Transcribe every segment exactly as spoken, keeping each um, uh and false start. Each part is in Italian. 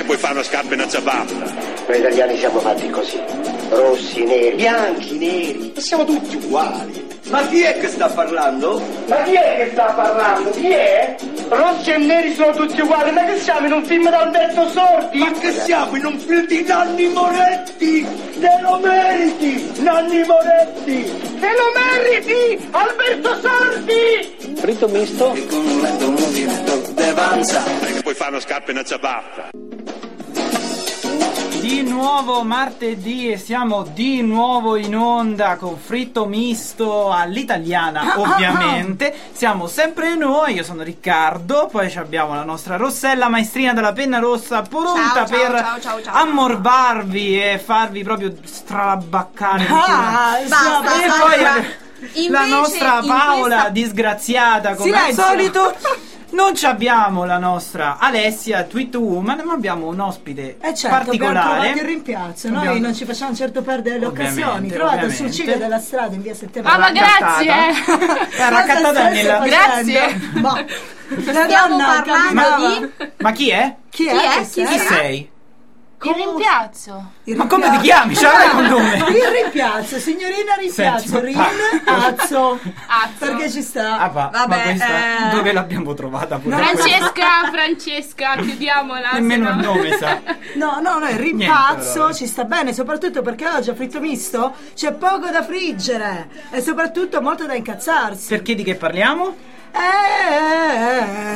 che puoi fare una scarpa e una ciabatta. Noi italiani siamo fatti così, rossi, neri, bianchi, neri, siamo tutti uguali. Ma chi è che sta parlando? Ma chi è che sta parlando? Chi è? Rossi e neri sono tutti uguali, ma che siamo in un film d'Alberto Sordi? Ma che siamo in un film di Nanni Moretti? Te lo meriti, Nanni Moretti! Te lo meriti, Alberto Sordi! Fritto misto? E con un lento movimento d'avanza. Non è che puoi fare una scarpa e una ciabatta. Di nuovo martedì e siamo di nuovo in onda con Fritto Misto all'italiana, ovviamente. Siamo sempre noi, io sono Riccardo, poi abbiamo la nostra Rossella, maestrina della penna rossa, pronta ciao, ciao, per ciao, ciao, ciao. ammorbarvi e farvi proprio strabaccare. Ah, basta, e basta. poi Invece, la nostra Paola questa... disgraziata come Silenzio. al solito. Non ci abbiamo la nostra Alessia Tweetwoman, ma abbiamo un ospite eh certo, particolare. abbiamo trovato il rimpiazzo, noi abbiamo... non ci facciamo certo perdere le Ovviamente, occasioni. Trovato ovviamente. sul ciglio della strada in via Settembre. Ah, ma grazie! È raccattata nella... Grazie! Ma la Stiamo donna parlando camminava. di... Ma chi è? Chi è? Chi è? Che Chi Chi sei? sei? Il rimpiazzo. Il Ma come ti rimpiazzo. chiami? C'hai un nome? Il rimpiazzo, signorina rimpiazzo, Senti, rin, ma- azzo. Azzo. Perché ci sta? Ah, va, Vabbè, ma questa eh. dove l'abbiamo trovata pure? Francesca, Francesca, chiudiamola. Nemmeno se il no- nome sa. No, no, no, il Niente, rimpazzo allora. ci sta bene, soprattutto perché oggi a Fritto Misto c'è poco da friggere e soprattutto molto da incazzarsi. Perché di che parliamo? Eh,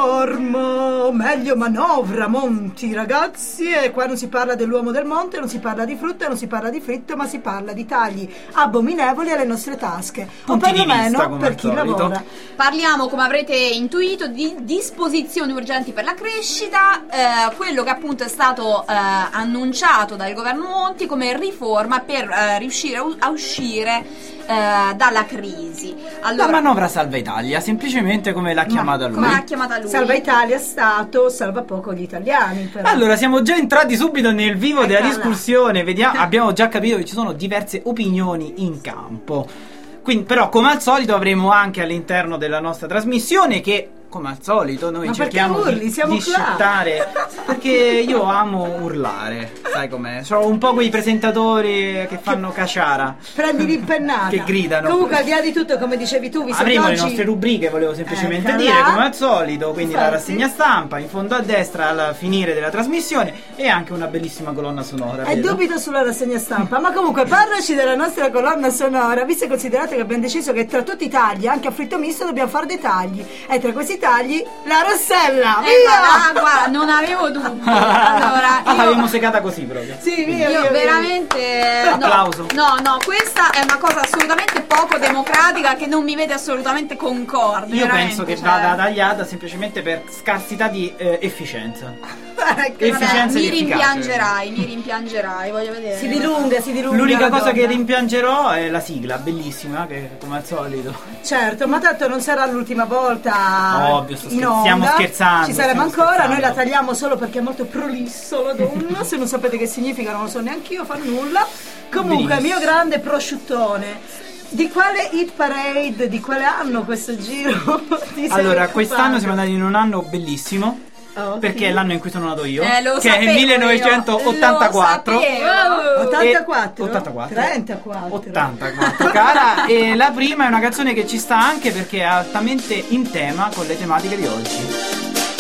riformo, meglio manovra, Monti, ragazzi. E qua non si parla dell'uomo del monte, non si parla di frutta, non si parla di fritto, ma si parla di tagli abominevoli alle nostre tasche. Punti o di vista, perlomeno come per al chi solito. lavora. Parliamo, come avrete intuito, di disposizioni urgenti per la crescita, eh, quello che appunto è stato eh, annunciato dal governo Monti come riforma per eh, riuscire a, u- a uscire eh, dalla crisi. Allora, La manovra Salva Italia, semplicemente come l'ha chiamata lui. come l'ha chiamata lui? Salva Italia Stato, salva poco gli italiani. Però. Allora, siamo già entrati subito nel vivo della Eccola. discussione. Vediamo, abbiamo già capito che ci sono diverse opinioni in campo. Quindi, però, come al solito, avremo anche all'interno della nostra trasmissione che, come al solito, noi Ma cerchiamo perché urli? di, Siamo di qua. scettare. Perché io amo urlare, sai com'è? Sono un po' quei presentatori che fanno caciara. Prendi l'impennata. Che gridano. Comunque, al di là di tutto, come dicevi tu, visto Avremo che le oggi... nostre rubriche, volevo semplicemente Eccola. dire, come al solito, quindi la Infatti. rassegna stampa, in fondo a destra al finire della trasmissione e anche una bellissima colonna sonora. E vedo. dubito sulla rassegna stampa, ma comunque parlaci della nostra colonna sonora, visto e considerato che abbiamo deciso che tra tutti i tagli, anche a Fritto Misto, dobbiamo fare dei tagli. E tra questi tagli, la Rossella! Eh, Via! guarda, guarda, non avevo dubbi. Allora, Ah, io- l'abbiamo secata così proprio. Sì, via, Io via, via. veramente no, Applauso. no, no, questa è una cosa assolutamente poco democratica che non mi vede assolutamente concorde. Io veramente, penso che cioè. vada tagliata semplicemente per scarsità di eh, efficienza. Ecco, Efficienza Vabbè, e mi efficacia. rimpiangerai, mi rimpiangerai, voglio vedere. si dilunga, si dilunga. L'unica la cosa che donna. rimpiangerò è la sigla, bellissima, che come al solito. Certo, ma tanto non sarà l'ultima volta. Ovvio, sto in scher- onda. stiamo scherzando, Ci saremo stiamo ancora, scherzando. noi la tagliamo solo perché è molto prolisso la donna. Se non sapete che significa, non lo so neanche io, fa nulla. Comunque, Benissimo. mio grande prosciuttone. Di quale hit parade, di quale anno questo giro? ti sei Allora, occupato? quest'anno siamo andati in un anno bellissimo. Oh, Perché sì. è l'anno in cui sono nato io, Eh, lo che è sapevo il io, millenovecentottantaquattro. lo sapevo. ottantaquattro? ottantaquattro. trentaquattro. ottantaquattro, cara. E la prima è una canzone che ci sta anche perché è altamente in tema con le tematiche di oggi.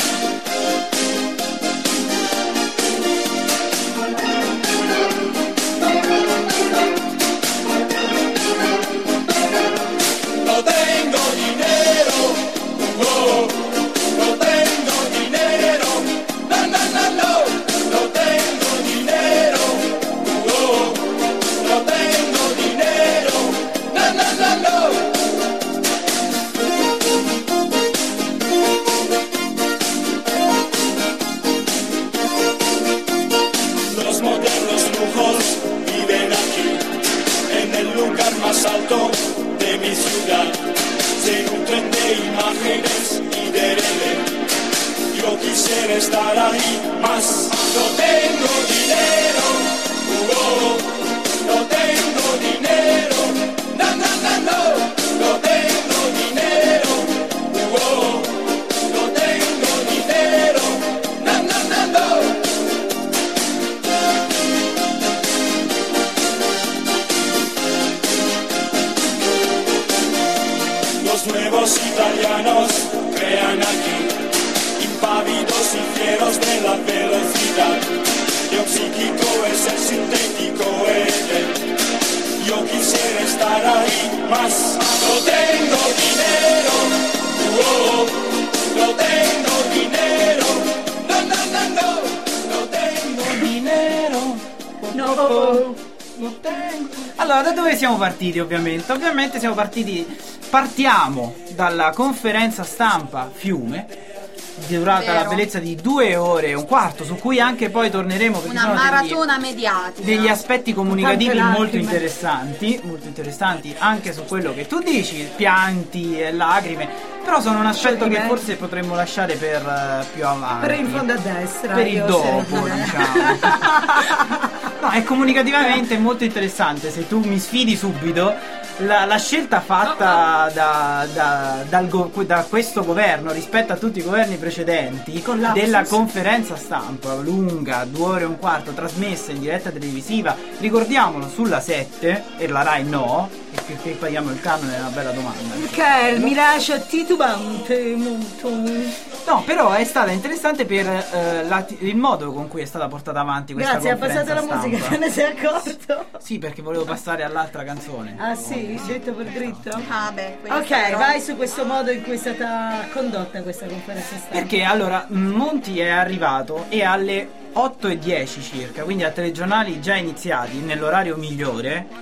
Lo tengo dinero, oh, lo tengo dinero, no, no, no, no, lo tengo dinero, oh, lo tengo dinero, no, no, no, no. velocidad. Yo psíquico es el sintético él. Yo quisiera estar ahí, más no tengo dinero. Oh, no tengo dinero. No, no, no, no. No tengo dinero. No. No tengo. Allora, da dove siamo partiti ovviamente? Ovviamente siamo partiti, partiamo dalla conferenza stampa Fiume, durata Vero. la bellezza di due ore e un quarto, su cui anche poi torneremo perché Una sono maratona degli, mediatica. degli aspetti comunicativi Tante molto lacrime. interessanti, molto interessanti anche su quello che tu dici, pianti e lacrime, però sono un aspetto che Scioglimento. forse potremmo lasciare per uh, più avanti. Per in fondo a destra. Per il io dopo, sempre. diciamo. No, è comunicativamente molto interessante. Se tu mi sfidi subito, la, la scelta fatta da, da, dal go- da questo governo rispetto a tutti i governi precedenti, Con lapsus. della conferenza stampa lunga, due ore e un quarto, trasmessa in diretta televisiva, ricordiamolo, sulla sette, e la Rai no, e perché paghiamo il canone è una bella domanda. Che mi lascia titubante molto. No, però è stata interessante per eh, la- il modo con cui è stata portata avanti questa Grazie, ha conferenza passato la stampa. musica, te ne sei accorto? Sì, perché volevo passare all'altra canzone. Ah sì, dritto per dritto? Ah beh, questo Ok, però- vai su questo modo in cui è stata condotta questa conferenza stampa. Perché allora Monti è arrivato e alle otto e dieci circa, quindi a telegiornali già iniziati, nell'orario migliore,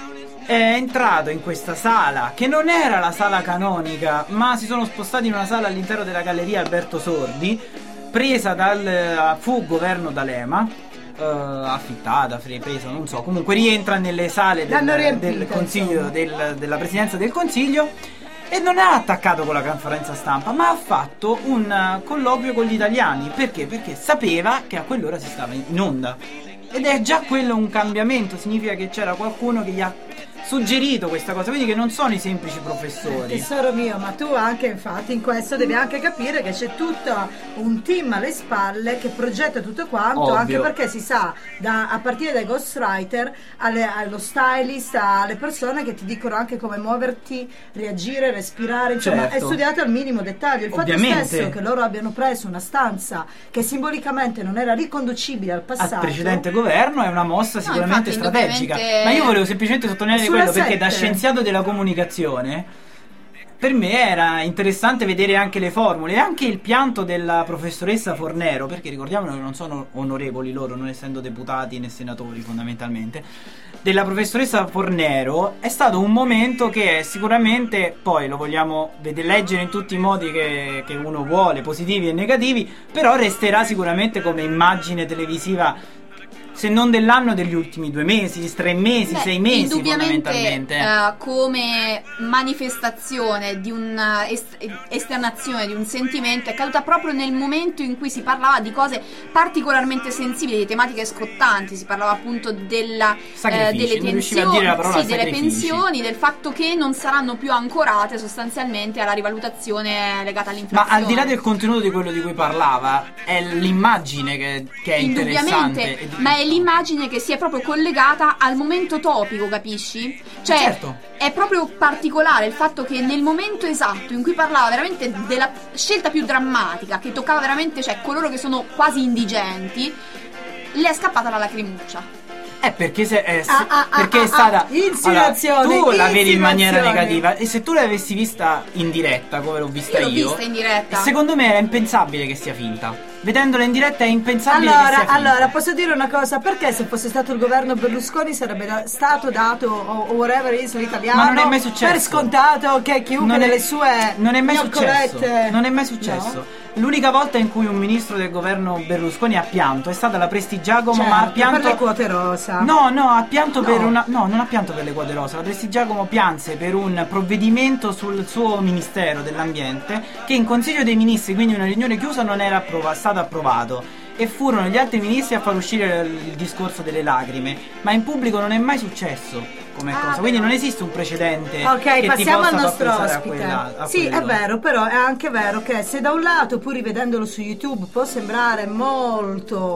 è entrato in questa sala che non era la sala canonica, ma si sono spostati in una sala all'interno della galleria Alberto Sordi, presa dal fu governo D'Alema, eh, affittata, fre- presa, non so, comunque rientra nelle sale del, L'hanno riempita, del consiglio, insomma. del- della presidenza del consiglio. E non ha attaccato con la conferenza stampa, ma ha fatto un uh, colloquio con gli italiani. Perché? Perché sapeva che a quell'ora si stava in onda. Ed è già quello un cambiamento, significa che c'era qualcuno che gli ha suggerito questa cosa, quindi che non sono i semplici professori. Tesoro mio, ma tu anche infatti in questo devi anche capire che c'è tutto un team alle spalle che progetta tutto quanto, Ovvio. anche perché si sa, da, a partire dai ghostwriter alle- allo stylist, alle persone che ti dicono anche come muoverti, reagire, respirare, insomma Certo. è studiato al minimo dettaglio. Il Ovviamente. fatto stesso che loro abbiano preso una stanza che simbolicamente non era riconducibile al passato Al precedente governo è una mossa sicuramente infatti, strategica. indubbiamente- Ma io volevo semplicemente sottolineare Sulla quello perché da sette. scienziato della comunicazione per me era interessante vedere anche le formule e anche il pianto della professoressa Fornero, perché ricordiamolo che non sono onorevoli loro, non essendo deputati né senatori fondamentalmente. Della professoressa Fornero è stato un momento che sicuramente poi lo vogliamo vedere, leggere in tutti i modi che, che uno vuole, positivi e negativi, però resterà sicuramente come immagine televisiva, se non dell'anno, degli ultimi due mesi, tre mesi, Beh, sei mesi indubbiamente, fondamentalmente. eh, come manifestazione di una est- esternazione di un sentimento è caduta proprio nel momento in cui si parlava di cose particolarmente sensibili, di tematiche scottanti. Si parlava appunto della, Sacrifici, delle non riusciva a dire la parola sì, delle sacrifici. pensioni, del fatto che non saranno più ancorate sostanzialmente alla rivalutazione legata Ma all'inflazione. al di là del contenuto di quello di cui parlava, è l'immagine che, che è interessante. Indubbiamente, E di- ma è l'immagine che si è proprio collegata al momento topico, capisci? Cioè, Certo. è proprio particolare il fatto che nel momento esatto in cui parlava veramente della scelta più drammatica, che toccava veramente, cioè, coloro che sono quasi indigenti, le è scappata la lacrimuccia. È perché, se, è, Ah, ah, ah, perché ah, è stata. ah, insinuazione, Allora, tu la vedi in maniera insinuazione. negativa. E se tu l'avessi vista in diretta, come l'ho vista Io io, l'ho vista in diretta. secondo me era impensabile che sia finta. Vedendola in diretta è impensabile che sia Allora, finta. allora, posso dire una cosa? Perché se fosse stato il governo Berlusconi sarebbe da- stato dato o, o whatever is l'italiano Ma non è mai successo. per scontato che chiunque Non è- nelle sue non è mai successo. gnoccolette- Non è mai successo. No? L'unica volta in cui un ministro del governo Berlusconi ha pianto è stata la Prestigiacomo, Certo, ma ha pianto per le quote rosa. No, no, ha pianto No. per una. No, non ha pianto per le quote rosa. La Prestigiacomo pianse per un provvedimento sul suo ministero dell'ambiente che in Consiglio dei Ministri, quindi una riunione chiusa, non era approva- stato approvato. E furono gli altri ministri a far uscire il, il discorso delle lacrime. Ma in pubblico non è mai successo come Ah, cosa. Quindi non esiste un precedente Ok, che ti passiamo possa al far nostro pensare a ospite. quella- a sì, è quello. vero, però è anche vero che se da un lato, pur rivedendolo su YouTube, può sembrare molto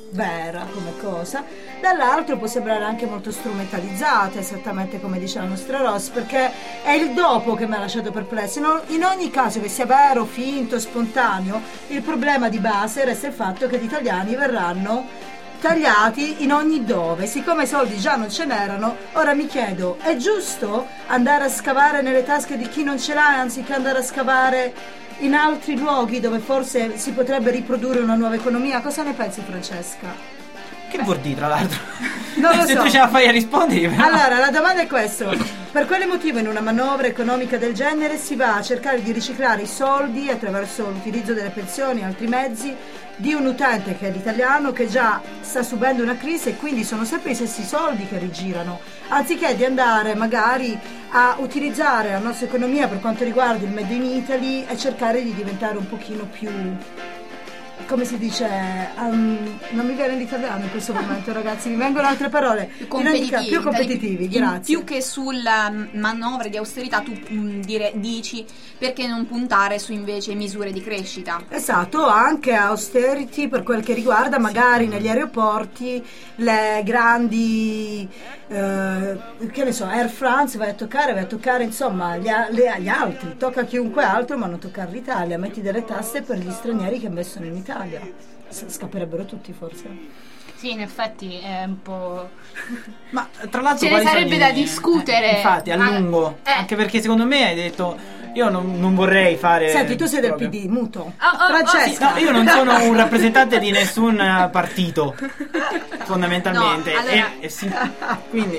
vera come cosa, dall'altro può sembrare anche molto strumentalizzata, esattamente come dice la nostra Ross, perché è il dopo che mi ha lasciato perplesso. In, in ogni caso, che sia vero, finto, spontaneo, il problema di base resta il fatto che gli italiani verranno tagliati in ogni dove. Siccome i soldi già non ce n'erano, ora mi chiedo, è giusto andare a scavare nelle tasche di chi non ce l'ha anziché andare a scavare in altri luoghi dove forse si potrebbe riprodurre una nuova economia? Cosa ne pensi, Francesca? Che vuol dire, tra l'altro? Non lo Se so. tu ce la fai a rispondere, però. Allora, la domanda è questa: per quale motivo in una manovra economica del genere si va a cercare di riciclare i soldi attraverso l'utilizzo delle pensioni e altri mezzi di un utente che è l'italiano, che già sta subendo una crisi, e quindi sono sempre i stessi soldi che rigirano, anziché di andare magari a utilizzare la nostra economia per quanto riguarda il Made in Italy e cercare di diventare un pochino più, come si dice, um, non mi viene l'italiano in questo momento, ragazzi, mi vengono altre parole, più competitivi, più competitivi, dai, grazie. Più che sulla manovra di austerità tu mh, dire, dici perché non puntare su invece misure di crescita. Esatto, anche austerity per quel che riguarda magari negli aeroporti le grandi, eh, che ne so, Air France vai a toccare, vai a toccare insomma gli, a- le- gli altri, tocca a chiunque altro ma non toccare l'Italia, metti delle tasse per gli stranieri che investono in Italia, S- scapperebbero tutti forse. Sì, in effetti è un po'... Ma tra l'altro Ce ne quali sarebbe sono da i- discutere. eh, infatti, a Ma- lungo. eh. Anche perché secondo me hai detto io non, non vorrei fare. Senti, tu sei del proprio- P D, muto. Oh, oh, oh, Francesca. No, io non sono un rappresentante di nessun eh, partito, fondamentalmente. No, allora- e, e sì, quindi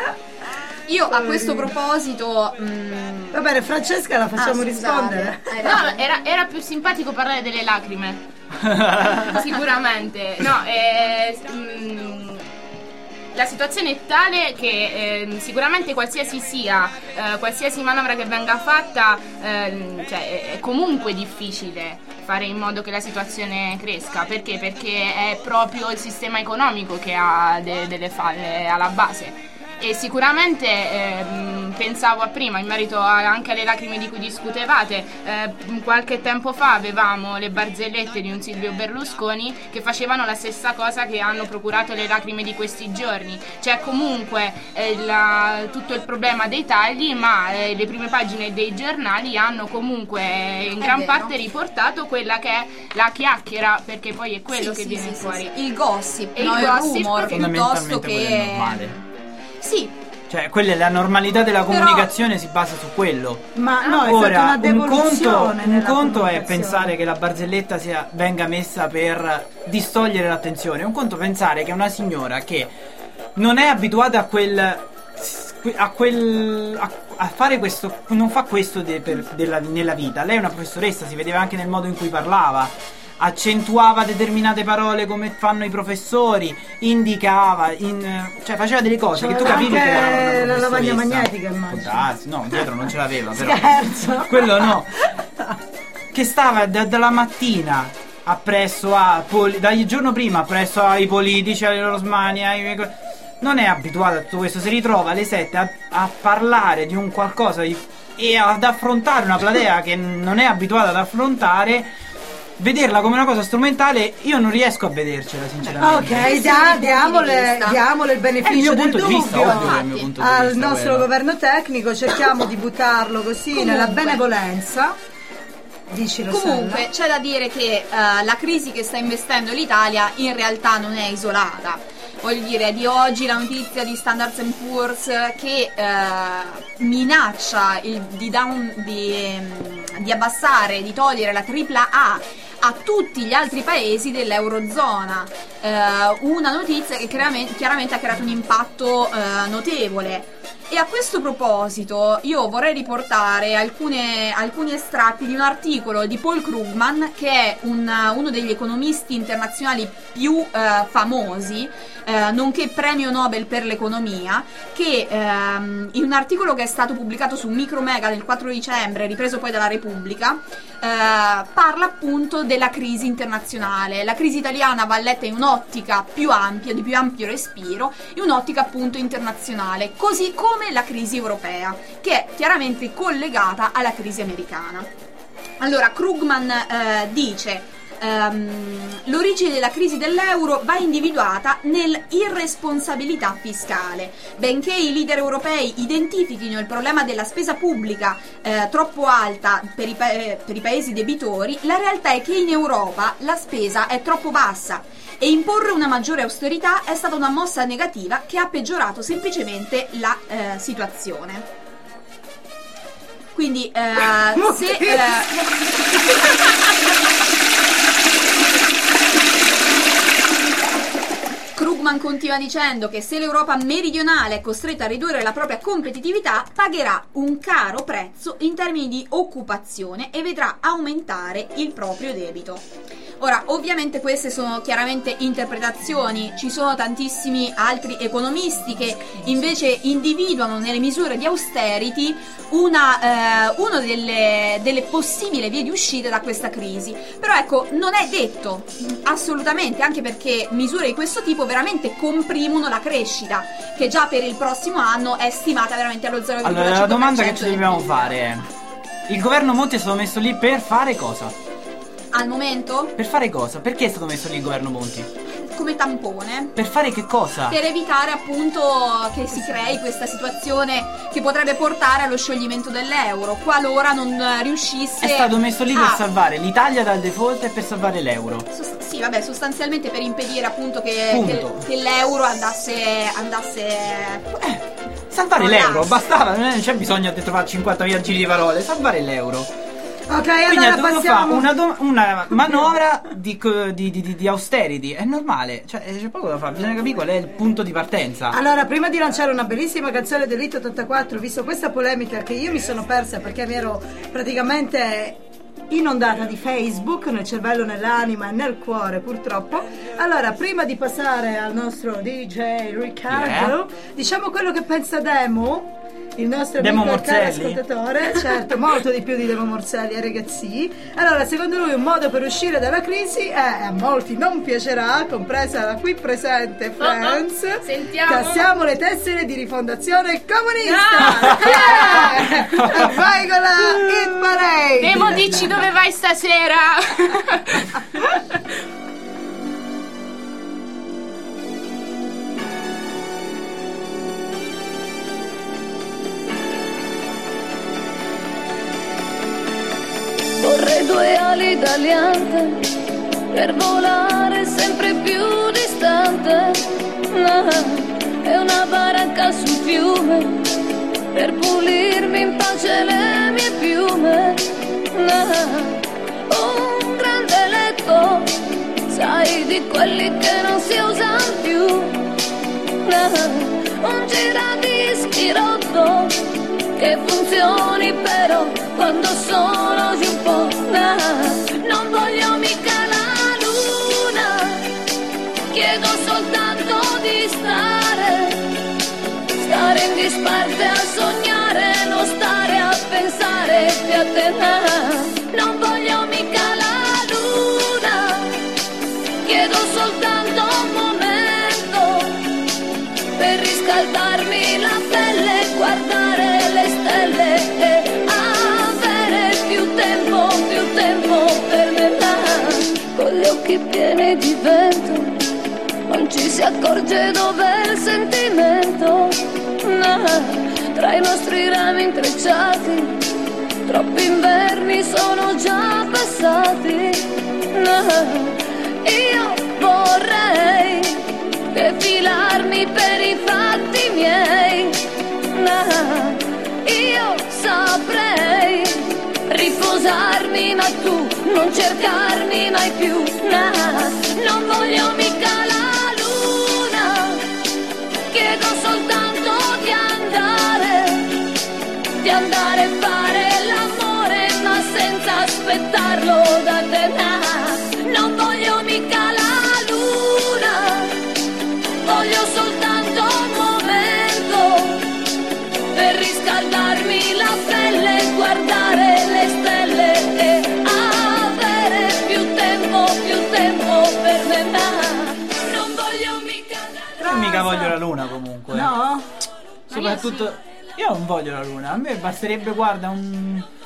Io a questo proposito mh, Va bene, Francesca la facciamo ah, scusate. rispondere. Hai No, ragione. era, era più simpatico parlare delle lacrime. Sicuramente. No, eh, mm, la situazione è tale che eh, sicuramente qualsiasi sia, eh, qualsiasi manovra che venga fatta, eh, cioè, è comunque difficile fare in modo che la situazione cresca. Perché? Perché è proprio il sistema economico che ha de- delle falle alla base. E sicuramente ehm, pensavo a prima in merito a- anche alle lacrime di cui discutevate, eh, qualche tempo fa avevamo le barzellette di un Silvio Berlusconi che facevano la stessa cosa che hanno procurato le lacrime di questi giorni, cioè comunque eh, la- tutto il problema dei tagli, ma eh, le prime pagine dei giornali hanno comunque eh, in È gran vero. parte riportato quella che è la chiacchiera, perché poi è quello Sì, che sì, viene sì, sì, fuori. sì. Il gossip, E no? il il gossip rumor piuttosto fondamentalmente quello è che normale. sì, Cioè, quella, la normalità della Però- comunicazione si basa su quello. Ma no, è stata Ora, una un devoluzione conto, un nella conto è comunicazione. pensare che la barzelletta sia, venga messa per distogliere l'attenzione. Un conto è pensare che una signora che non è abituata a quel. a quel. a, a fare questo. non fa questo de- per- della- nella vita. Lei è una professoressa, si vedeva anche nel modo in cui parlava. Accentuava determinate parole come fanno i professori, indicava, in, cioè faceva delle cose che tu C'aveva capivi che anche era una la lavagna professoressa. magnetica, immagino. Può darsi, no, dietro non ce l'aveva, però. Scherzo. Quello no. Che stava da- dalla mattina appresso a poli- dal giorno prima appresso ai politici, ai Rosmani, ai... non è abituata a tutto questo, si ritrova alle sette a, a parlare di un qualcosa di- e ad affrontare una platea che non è abituata ad affrontare. Vederla come una cosa strumentale, io non riesco a vedercela, sinceramente. Ok, Questi da- sono i punti diamole, di vista. diamole il È il beneficio mio del punto di vista, dubbio ovvio che è il mio punto di al vista, nostro quello. governo tecnico, cerchiamo di buttarlo così Comunque. nella benevolenza. Dici, Rossella. Comunque c'è da dire che eh, la crisi che sta investendo l'Italia in realtà non è isolata. Voglio dire, di oggi la notizia di Standard and Poor's che eh, minaccia il, di, down, di, ehm, di abbassare, di togliere la tripla A a tutti gli altri paesi dell'Eurozona. Eh, una notizia che chiaramente, chiaramente ha creato un impatto eh, notevole. E a questo proposito io vorrei riportare alcune, alcuni estratti di un articolo di Paul Krugman, che è un, uno degli economisti internazionali più eh, famosi, eh, nonché premio Nobel per l'economia, che ehm, in un articolo che è stato pubblicato su Micromega nel quattro dicembre, ripreso poi dalla Repubblica, eh, parla appunto della crisi internazionale. La crisi italiana va letta in un'ottica più ampia, di più ampio respiro, in un'ottica appunto internazionale, così come la crisi europea, che è chiaramente collegata alla crisi americana. Allora, Krugman eh, dice, ehm, l'origine della crisi dell'euro va individuata nell'irresponsabilità fiscale. Benché i leader europei identifichino il problema della spesa pubblica eh, troppo alta per i, pa- per i paesi debitori, la realtà è che in Europa la spesa è troppo bassa e imporre una maggiore austerità è stata una mossa negativa che ha peggiorato semplicemente la eh, situazione. Quindi eh, se eh, Krugman continua dicendo che se l'Europa meridionale è costretta a ridurre la propria competitività, pagherà un caro prezzo in termini di occupazione e vedrà aumentare il proprio debito. Ora, ovviamente queste sono chiaramente interpretazioni, ci sono tantissimi altri economisti che invece individuano nelle misure di austerity una, eh, una delle, delle possibili vie di uscita da questa crisi. Però ecco, non è detto assolutamente, anche perché misure di questo tipo veramente comprimono la crescita, che già per il prossimo anno è stimata veramente allo zero virgola cinque per cento. Allora, la domanda che ci dobbiamo fare è: il governo Monti è stato messo lì per fare cosa? Al momento? Per fare cosa? Perché è stato messo lì il governo Monti? Come tampone. Per fare che cosa? Per evitare appunto che si crei questa situazione che potrebbe portare allo scioglimento dell'euro, qualora non riuscisse. È stato messo lì a... per salvare l'Italia dal default e per salvare l'euro. Sost- sì, vabbè, sostanzialmente per impedire appunto che, che, Punto. che l'euro andasse andasse Eh, salvare No, l'euro, no. bastava, non c'è bisogno di trovare cinquantamila giri di parole, salvare l'euro. Ok, Quindi allora ha dovuto passiamo. fare una, do- una manovra di, co- di, di, di, di austerity. È normale, cioè c'è poco da fare, bisogna capire qual è il punto di partenza. Allora, prima di lanciare una bellissima canzone dell'Hit ottantaquattro, visto questa polemica che io mi sono persa perché mi ero praticamente inondata di Facebook nel cervello, nell'anima e nel cuore, purtroppo. Allora, prima di passare al nostro D J Riccardo, Yeah. diciamo quello che pensa Demo, il nostro Demo amico e caro Morselli. ascoltatore, certo, molto di più di Demo Morselli, eh, ragazzi. Allora, secondo lui un modo per uscire dalla crisi è, a molti non piacerà, compresa la qui presente Friends, Oh, oh, sentiamo. tassiamo le tessere di rifondazione comunista. Yeah! E vai con la Hit Parade. Demo, dici dove vai stasera? Vorrei due ali d'aliante per volare sempre più distante. No, è una baracca sul fiume per pulirmi in pace le mie piume. No, un grande letto, sai, di quelli che non si usano più. No, un giradischi rotto che funzioni però quando sono giù un po'. Nah, non voglio mica la luna, chiedo soltanto di stare, stare in disparte a sognare, non stare a pensare più a te. Nah, non voglio mica la luna, chiedo soltanto un momento per riscaldarmi la pelle, guardare le stelle e avere più tempo, più tempo per me. Con gli occhi pieni di vento non ci si accorge dov'è il sentimento. No, tra i nostri rami intrecciati troppi inverni sono già passati. No, io vorrei defilarmi per i fatti miei. Nah, io saprei riposarmi, ma tu non cercarmi mai più. Nah, non voglio mica la luna, chiedo soltanto di andare, di andare a fare l'amore, ma senza aspettarlo da te. Nah, non voglio mica la luna, voglio soltanto un momento per riscaldarmi la pelle, guardare le stelle e avere più tempo, più tempo per me. Non voglio mica la Io mica voglio la luna comunque. No? Soprattutto io non voglio la luna, a me basterebbe, guarda, un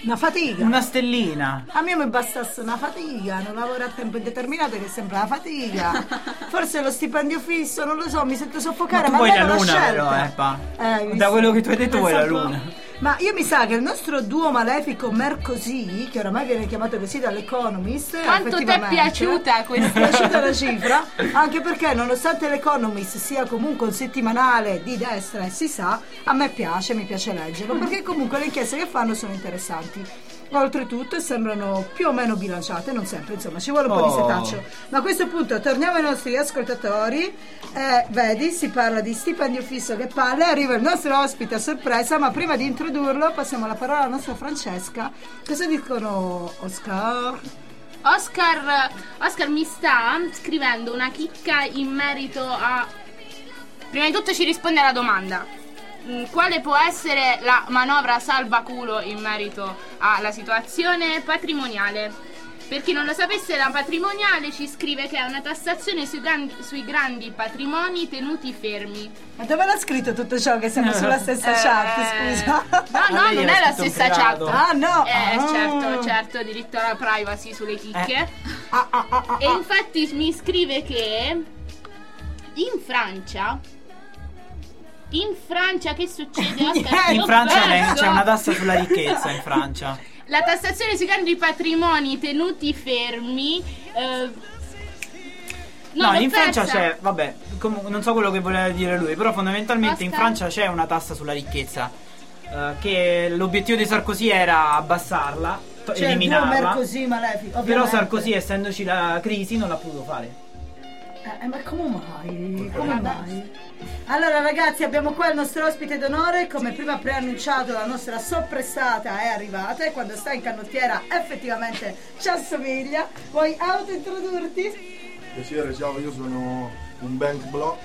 Una fatica. Una stellina. A me mi bastasse una fatica, non lavoro a tempo indeterminato che è sempre una fatica. Forse lo stipendio fisso, non lo so, mi sento soffocare. Ma tu ma vuoi la almeno luna l'ho però, scelta. eh, pa. Eh, Da visto? quello che tu hai detto vuoi la Pensa un po'. luna. Ma io mi sa che il nostro duo malefico Mercosì, che oramai viene chiamato così dall'Economist, Quanto ti è effettivamente- piaciuta Mi è questa? piaciuta la cifra, anche perché nonostante l'Economist sia comunque un settimanale di destra e si sa, a me piace, mi piace leggerlo, perché comunque le inchieste che fanno sono interessanti. Oltretutto sembrano più o meno bilanciate, non sempre, insomma, ci vuole un po' di Oh. setaccio. Ma a questo punto torniamo ai nostri ascoltatori. Eh, vedi, si parla di stipendio fisso, che palle, arriva il nostro ospite a sorpresa, ma prima di introdurlo passiamo la parola alla nostra Francesca. Cosa dicono Oscar? Oscar, Oscar mi sta scrivendo una chicca in merito a... Prima di tutto ci risponde alla domanda. Mm, Quale può essere la manovra salvaculo in merito alla situazione patrimoniale? Per chi non lo sapesse, la patrimoniale ci scrive che è una tassazione sui grandi, sui grandi patrimoni tenuti fermi. Ma dove l'ha scritto tutto ciò che siamo sulla stessa chat, Eh, scusa? No, no, lei non era è la scritto stessa in chat. privato. Ah, no! Eh, Ah. certo, certo, diritto alla privacy sulle chicche. Ah, ah, ah, ah, E ah. infatti mi scrive che in Francia in Francia che succede? Oscar? In L'ho Francia perso. c'è una tassa sulla ricchezza in Francia. La tassazione sui grandi patrimoni tenuti fermi eh, No, l'ho in Francia persa. c'è, vabbè, comunque non so quello che voleva dire lui, però fondamentalmente in Basta. Francia c'è una tassa sulla ricchezza. eh, che l'obiettivo di Sarkozy era abbassarla, to- C'è il duo eliminarla. Mercosì malefico, Però ovviamente. Sarkozy, essendoci la crisi, non l'ha potuto fare. Eh, ma come mai? Come mai? Allora ragazzi, abbiamo qua il nostro ospite d'onore. Come prima preannunciato, la nostra soppressata è arrivata e quando sta in canottiera effettivamente ci assomiglia. Vuoi autointrodurti? Piacere, ciao, io sono un bank block.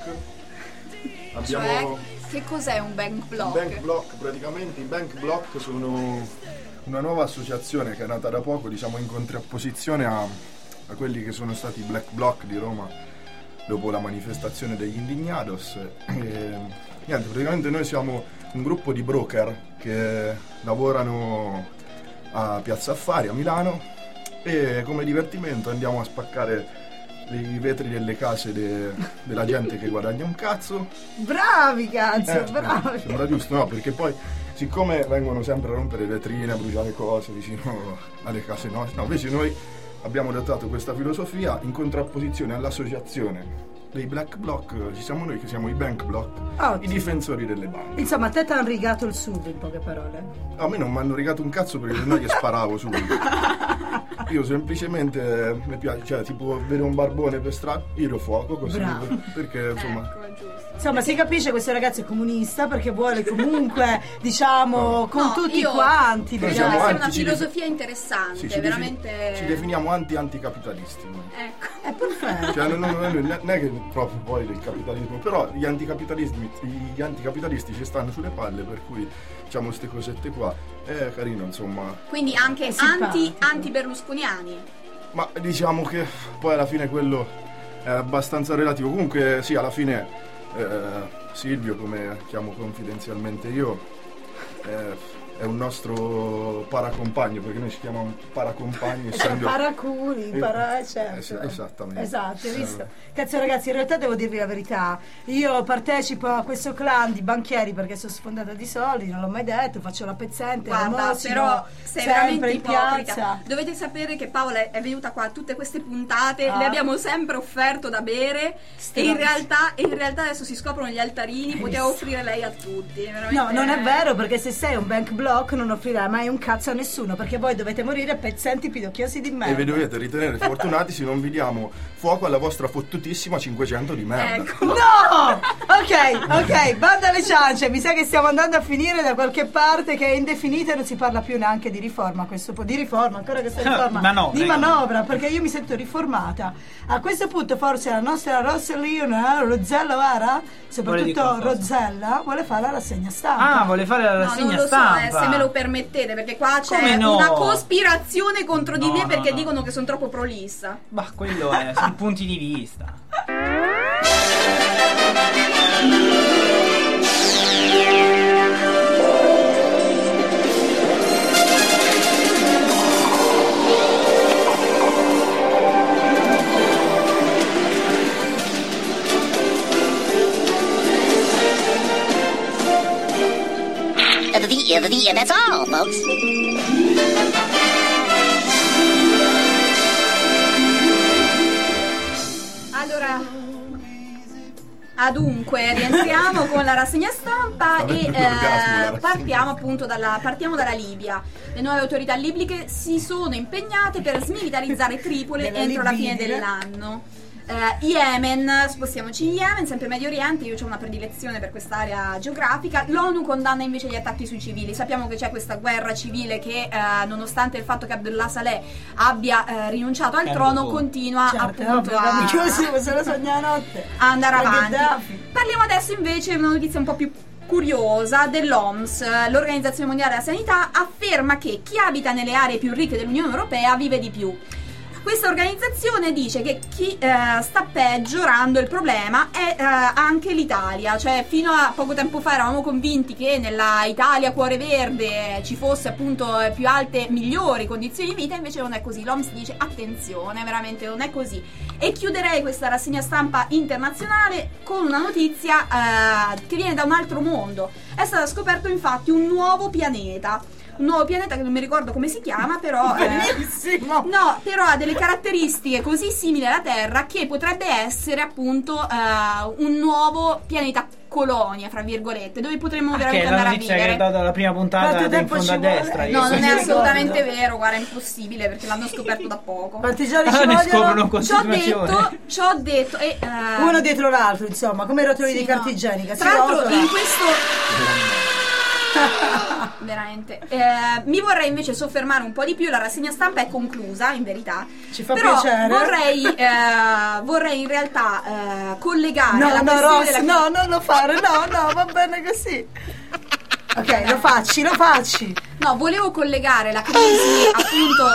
Abbiamo Cioè, che cos'è un bank un block? bank block, praticamente i bank block sono una nuova associazione che è nata da poco, diciamo in contrapposizione a, a quelli che sono stati i black block di Roma dopo la manifestazione degli Indignados. E, niente, praticamente noi siamo un gruppo di broker che lavorano a Piazza Affari a Milano e come divertimento andiamo a spaccare i vetri delle case de- della gente che guadagna un cazzo. Bravi cazzo, Eh, bravi. Sembra giusto, no? Perché poi, siccome vengono sempre a rompere vetrine, a bruciare cose vicino alle case nostre, no, invece noi abbiamo adottato questa filosofia in contrapposizione all'associazione dei black block. Ci siamo noi che siamo i bank block, Ottimo. i difensori delle banche. Insomma, a te ti hanno rigato il sud, in poche parole. A me non mi hanno rigato un cazzo perché sennò gli sparavo subito. Io semplicemente eh, mi piace, cioè tipo vedere un barbone per strada, io lo fuoco così, Bravo. perché insomma Ecco, giusto. Insomma, si capisce questo ragazzo è comunista perché vuole comunque, diciamo, con No, tutti io- quanti. Noi Deve siamo diciamo. essere una anti- ci filosofia interessante, sì, ci, veramente. defini- ci definiamo anti-anticapitalisti. noi. Ecco. È perfetto. Cioè, non, non- non- non è che proprio poi del capitalismo, però gli anticapitalismi, gli anticapitalisti ci stanno sulle palle, per cui diciamo queste cosette qua. È carino, insomma. Quindi anche È simpatico. anti, anti-berlusconiani. Ma diciamo che poi alla fine quello è abbastanza relativo. Comunque sì, alla fine eh, Silvio, come chiamo confidenzialmente io, eh, è un nostro paracompagno, perché noi ci chiamiamo paracompagni Cioè, essendo... paraculi, Eh, para, es- certo. esattamente. Esatto, hai visto? Eh. Cazzo ragazzi, in realtà devo dirvi la verità. Io partecipo a questo clan di banchieri perché sono sfondata di soldi, non l'ho mai detto, faccio la pezzente, Guarda, l'emosino, però sei sempre veramente in ipocrita. piazza. Dovete sapere che Paola è venuta qua a tutte queste puntate, Ah. le abbiamo sempre offerto da bere e in Stronzi. realtà, e in realtà adesso si scoprono gli altarini, Hai poteva visto? offrire lei a tutti. veramente- No, non è vero, perché se sei un bank block non offrirai mai un cazzo a nessuno, perché voi dovete morire pezzenti pidocchiosi di E vi merda. dovete ritenere fortunati se non vi diamo fuoco alla vostra fottutissima cinquecento di merda. Ecco. No! Ok, ok, banda alle ciance. Mi sa che stiamo andando a finire da qualche parte che è indefinita e non si parla più neanche di riforma a questo punto. Di riforma, ancora questa riforma. Manovra, di ecco. manovra, perché io mi sento riformata. A questo punto forse la nostra Rossellina, Rozzella Vara, Vuole soprattutto dire qualcosa. Rozzella, vuole fare la rassegna stampa. Ah, vuole fare la No, rassegna non lo so, stampa. eh, se me lo permettete, perché qua c'è Come no? una cospirazione contro di No, me no, perché no. dicono che sono troppo prolissa. Ma quello è, sono punti di vista. and the V and the V, and that's all, folks. Allora, adunque, rientriamo con la rassegna stampa e eh, partiamo appunto dalla, partiamo dalla Libia. Le nuove autorità libiche si sono impegnate per smilitarizzare Tripoli entro la fine dell'anno. Uh, Yemen, spostiamoci in Yemen, sempre Medio Oriente. Io ho una predilezione per quest'area geografica. L'ONU condanna invece gli attacchi sui civili. Sappiamo che c'è questa guerra civile che uh, nonostante il fatto che Abdullah Saleh abbia uh, rinunciato al È trono un continua certo, appunto ovvio, a, così, se lo sogna la notte. a andare Ma avanti. Gheddafi. Parliamo adesso invece di una notizia un po' più curiosa dell'O M S. L'Organizzazione Mondiale della Sanità afferma che chi abita nelle aree più ricche dell'Unione Europea vive di più. Questa organizzazione dice che chi eh, sta peggiorando il problema è eh, anche l'Italia, cioè fino a poco tempo fa eravamo convinti che nella Italia cuore verde ci fosse appunto più alte, migliori condizioni di vita, invece non è così. L'O M S dice attenzione, veramente non è così. E chiuderei questa rassegna stampa internazionale con una notizia eh, che viene da un altro mondo. È stato scoperto infatti un nuovo pianeta. Un nuovo pianeta che non mi ricordo come si chiama, però eh, Bellissimo! no, però ha delle caratteristiche così simili alla Terra che potrebbe essere appunto eh, un nuovo pianeta colonia, fra virgolette, dove potremmo Che veramente è la andare a notizia che hai vivere. dato alla prima puntata Quanto in tempo fondo ci a vuole? destra. io No, non mi è ricordo. assolutamente vero, guarda, è impossibile perché l'hanno scoperto da poco. Quanti giorni ci Ah, ne vogliono? scoprono con Ci ho continuazione. detto, ci ho detto e, eh, Uno dietro l'altro, insomma, come i rotoli sì, di no. carta igienica. si Tra l'altro rotola. in questo veramente eh, mi vorrei invece soffermare un po' di più. La rassegna stampa è conclusa in verità, Ci fa però piacere. vorrei eh, vorrei in realtà eh, collegare No, la no, questione Rossi, della... no, non lo fare, no, no, va bene così. Ok, lo facci, lo facci. no, volevo collegare la crisi appunto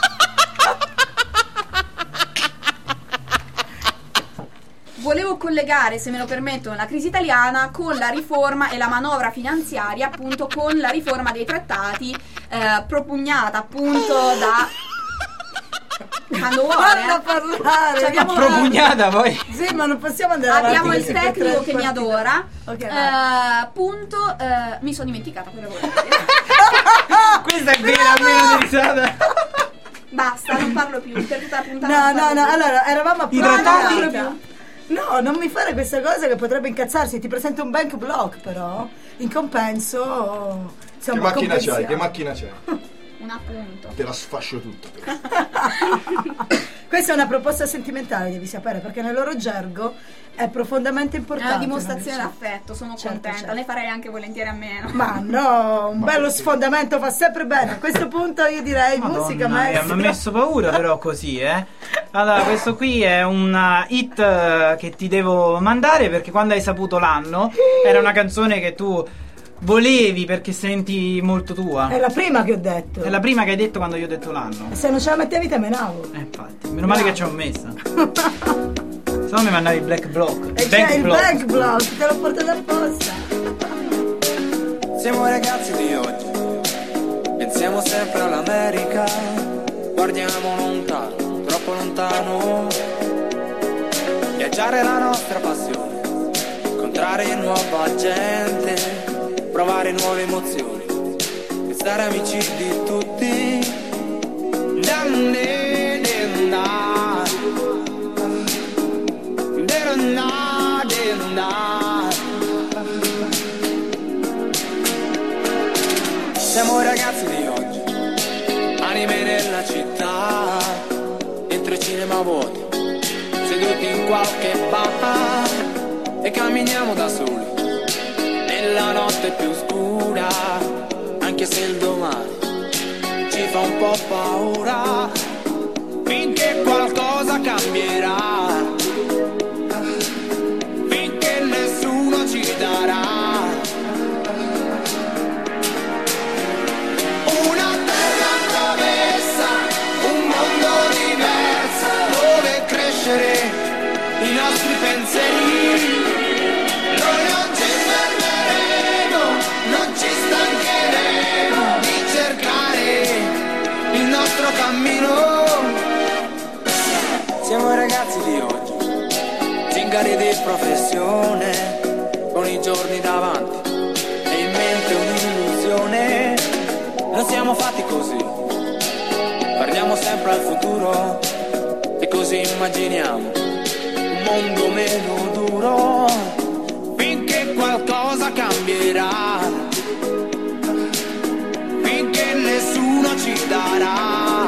volevo collegare, se me lo permettono, la crisi italiana con la riforma e la manovra finanziaria, appunto con la riforma dei trattati eh, propugnata appunto da quando vuole, Falla eh. parlare. Cioè, abbiamo- Propugnata poi. Sì, ma non possiamo andare Abbiamo avanti il così per tecnico tre che mi quarti adora. Ok, Eh, vai. appunto, eh, mi sono dimenticata quello che volevo dire. Questa è vera, almeno di risata. Basta, non parlo più. Per tutta la puntata. No, non no, parlo no, più. allora eravamo a I prova trattati? diretta. No, non mi fare questa cosa che potrebbe incazzarsi. Ti presento un bank block, però in compenso Che insomma, macchina c'hai? compensiamo. Che macchina c'hai? Un appunto. Te la sfascio tutta. Questa è una proposta sentimentale, devi sapere, perché nel loro gergo è profondamente È importante. una dimostrazione no? d'affetto, sono Certo, contenta. certo. Ne farei anche volentieri a meno. Ma no, un Ma bello perché? sfondamento fa sempre bene. A questo punto io direi musica Madonna, mi ha maestra. messo paura però così, eh. Allora, questo qui è una hit eh, che ti devo mandare perché quando hai saputo l'anno era una canzone che tu volevi perché senti molto tua. È la prima che ho detto. È la prima che hai detto quando io ho detto l'anno. Se non ce la mettevi te menavo. Eh, infatti, meno male che ci ho messa. Se no mi mandavi il black block. E Bank c'è il block. bank block, te l'ho portato apposta. Siamo ragazzi di oggi, pensiamo sempre all'America, guardiamo lontano, troppo lontano. Viaggiare è la nostra passione, incontrare nuova gente, provare nuove emozioni e stare amici di tutti. Siamo ragazzi di oggi, anime nella città, dentro i cinema vuoti, seduti in qualche bar e camminiamo da soli nella notte più scura, anche se il domani ci fa un po' paura, finché qualcosa cambierà, finché nessuno ci darà una terra promessa, un mondo diverso dove crescere i nostri pensieri. Noi non ci fermeremo, non ci stancheremo di cercare il nostro cammino. Siamo i ragazzi di oggi, zingari di professione, con i giorni davanti e in mente un'illusione. Noi siamo fatti così, guardiamo sempre al futuro e così immaginiamo un mondo meno duro, finché qualcosa cambierà, finché nessuno ci darà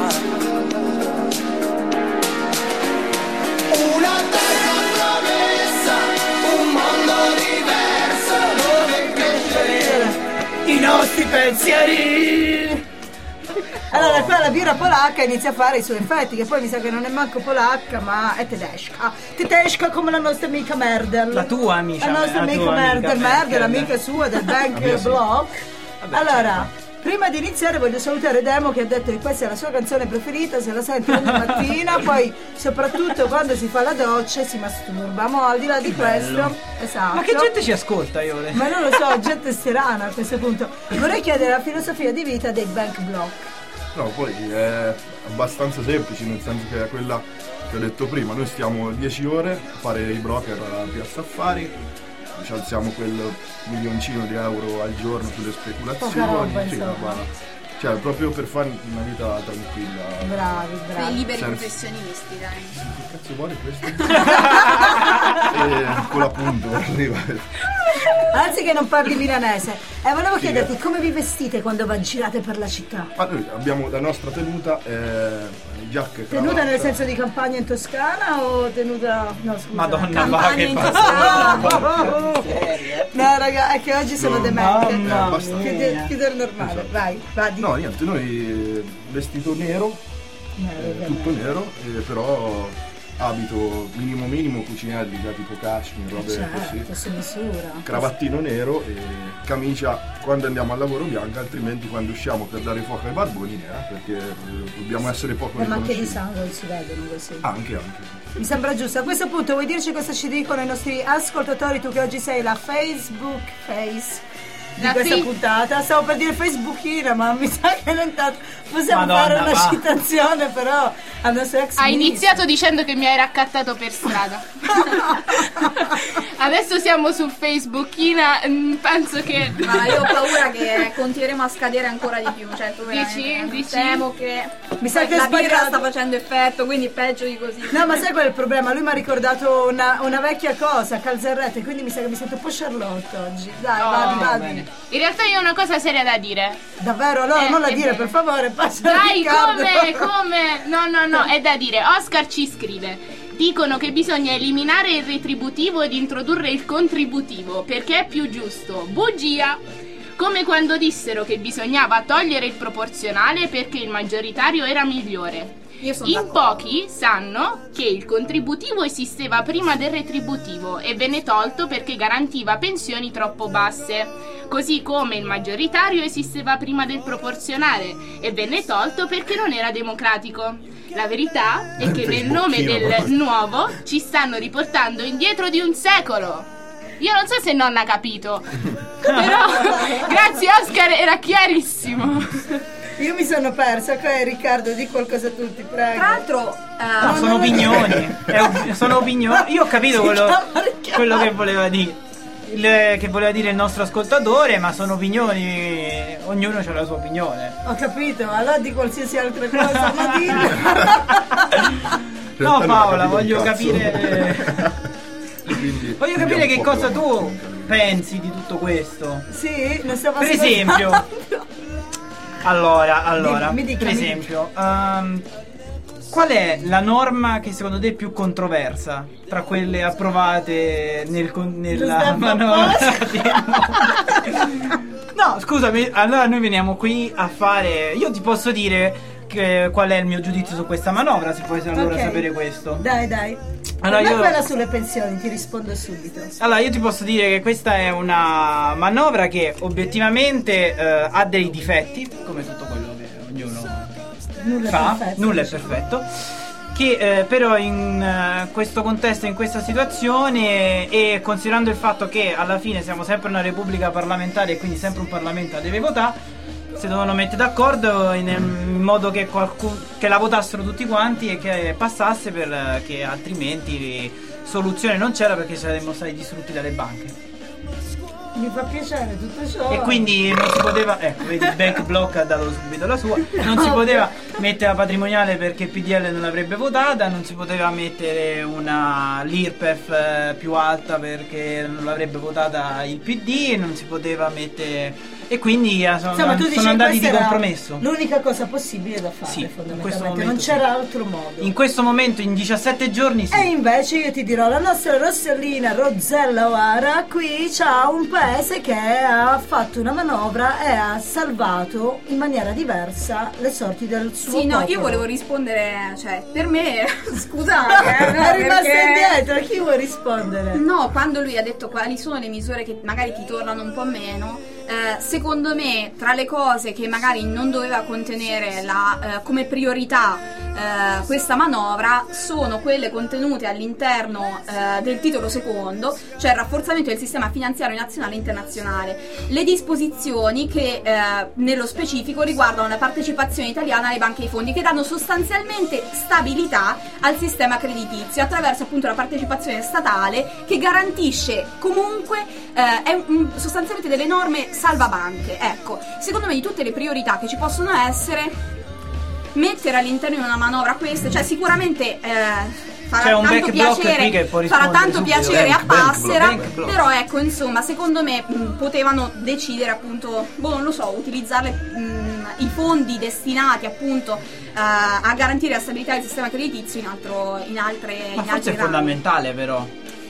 una terra promessa, un mondo diverso dove crescere i nostri pensieri. Allora qua la birra polacca inizia a fare i suoi effetti, che poi mi sa che non è manco polacca ma è tedesca, tedesca come la nostra amica Merdel, La tua amica, la nostra la amica tua Merdel, amica Merdel, Merkel. amica sua del Bank mia sì. Block. Vabbè, Allora, certo. prima di iniziare voglio salutare Demo che ha detto che questa è la sua canzone preferita, se la sente ogni mattina, poi soprattutto quando si fa la doccia si masturba, ma al di là di questo, esatto. Ma che gente ci ascolta, Iole? Ma non lo so, gente strana a questo punto. Vorrei chiedere la filosofia di vita dei Bank Block. No, poi è abbastanza semplice, nel senso che è quella che ho detto prima, noi stiamo dieci ore a fare i broker a Piazza Affari, ci alziamo quel milioncino di euro al giorno sulle speculazioni, Poca roba, sì, insomma. ma- cioè proprio per fare una vita tranquilla. Bravi, Per i bravi. liberi Certo. professionisti, dai. Che cazzo vuole questo? E con la punto arriva. Anzi che non parli milanese. E volevo Sì, chiederti come vi vestite quando va girate per la città? Ma noi abbiamo la nostra tenuta, eh, giacche e Tenuta cravatta. nel senso di campagna in Toscana o tenuta... No scusa. Madonna, va campagna che in passa. Toscana. No raga, è che oggi sono No, demente. mamma basta. Più de- più del normale. Esatto. Vai, va di No, niente, noi eh, vestito nero, eh, tutto nero, eh, però abito minimo minimo, cucinelli, già tipo cashmere, robe certo, così. su misura. Cravattino nero e camicia quando andiamo al lavoro bianca, altrimenti quando usciamo per dare fuoco ai barboni nera, perché eh, dobbiamo essere poco Le macchie di riconoscibili. sangue non si vedono così. Anche, anche. Mi sembra giusto. A questo punto vuoi dirci cosa ci dicono i nostri ascoltatori, tu che oggi sei la Facebook face di La questa fi- puntata? Stavo per dire Facebookina, ma mi sa che non tanto. Possiamo Madonna, fare una va. citazione però al nostro ex Hai ministro. iniziato dicendo che mi hai raccattato per strada. Adesso siamo su Facebookina, mm, penso che... Ma io ho paura che continueremo a scadere ancora di più. Cioè, tu Dici? veramente, Dici? temo che Mi sa che la è birra sbagliato. sta facendo effetto, quindi peggio di così. No, ma sai qual è il problema? Lui mi ha ricordato una, una vecchia cosa, calzerrette, quindi mi sa che mi sento un po' Charlotte oggi. Dai, Oh, vadi, va vadi. bene. In realtà io ho una cosa seria da dire. Davvero? Allora Eh, non la è dire, vero. per favore, passa Dai, Riccardo. come, come? No, no, no, è da dire. Oscar ci scrive. Dicono che bisogna eliminare il retributivo ed introdurre il contributivo, perché è più giusto. Bugia! Come quando dissero che bisognava togliere il proporzionale perché il maggioritario era migliore. Io sono In d'accordo. pochi sanno che il contributivo esisteva prima del retributivo e venne tolto perché garantiva pensioni troppo basse. Così come il maggioritario esisteva prima del proporzionale e venne tolto perché non era democratico. La verità è che nel nome del nuovo ci stanno riportando indietro di un secolo. Io non so se nonna ha capito, però grazie Oscar, era chiarissimo. Io mi sono persa, ok Riccardo, di qualcosa a tutti, prego. Tra l'altro, eh, No, sono opinioni. È op- sono opinioni. Io ho capito quello, quello che voleva dire. Il, che voleva dire il nostro ascoltatore, ma sono opinioni, ognuno ha la sua opinione. Ho capito, allora di qualsiasi altra cosa, ma dillo. No, realtà non ha Paola, capito un voglio cazzo. capire. Quindi Voglio andiamo capire che un po' cosa per- tu pensi di tutto questo. Sì, ne stavo Per esempio, allora, allora, Mi dica, per mi esempio, ehm, qual è la norma che secondo te è più controversa tra quelle approvate nel, con- nella Lo manovra? step No, scusami, allora noi veniamo qui a fare. Io ti posso dire che, qual è il mio giudizio su questa manovra, se puoi allora Ok. sapere questo. Dai, dai. Allora, Per me io- quella sulle pensioni, ti rispondo subito. Allora, io ti posso dire che questa è una manovra che obiettivamente eh, ha dei difetti, come tutto quello che ognuno Nulla è fa, perfetto, nulla è diciamo. perfetto. Che eh, però in eh, questo contesto, in questa situazione, e considerando il fatto che alla fine siamo sempre una repubblica parlamentare e quindi sempre un Parlamento deve votare, si dovevano mettere d'accordo in, in modo che, qualcun, che la votassero tutti quanti e che passasse, perché altrimenti soluzione non c'era, perci saremmo stati distrutti dalle banche. Mi fa piacere tutto ciò. E quindi non si poteva, ecco, vedi, il Bank Block ha dato subito la sua, non si poteva mettere la patrimoniale perché il P D L non l'avrebbe votata, non si poteva mettere una l'I R P E F eh, più alta perché non l'avrebbe votata il P D, non si poteva mettere... E quindi eh, sono, Insomma, tu dici sono andati di questa era compromesso. L'unica cosa possibile da fare, Sì, in questo fondamentalmente, momento non c'era sì. altro modo. In questo momento, in diciassette giorni sì. E invece io ti dirò, la nostra Rossellina Rozzella O'Hara qui c'ha un paese che ha fatto una manovra e ha salvato in maniera diversa le sorti del suo Sì, no, popolo. io volevo rispondere, cioè, per me, scusate, eh, no, è rimasta perché- indietro, chi vuoi rispondere? No, quando lui ha detto quali sono le misure che magari ti tornano un po' meno, eh, secondo me tra le cose che magari non doveva contenere la, eh, come priorità eh, questa manovra sono quelle contenute all'interno eh, del titolo secondo, cioè il rafforzamento del sistema finanziario nazionale e internazionale, le disposizioni che eh, nello specifico riguardano la partecipazione italiana alle banche e ai fondi, che danno sostanzialmente stabilità al sistema creditizio attraverso appunto la partecipazione statale, che garantisce comunque eh, è un, sostanzialmente delle norme salvabanche. Ecco, secondo me di tutte le priorità che ci possono essere, mettere all'interno di una manovra queste, cioè sicuramente eh, farà C'è un tanto back block piacere, qui che può farà rispondere tanto subito. piacere Bank- a bank Passera, block, bank block. però ecco, insomma, secondo me mh, potevano decidere appunto, boh, non lo so, utilizzare mh, i fondi destinati appunto uh, a garantire la stabilità del sistema creditizio in altro in altre Ma in forse altri è rami. fondamentale però.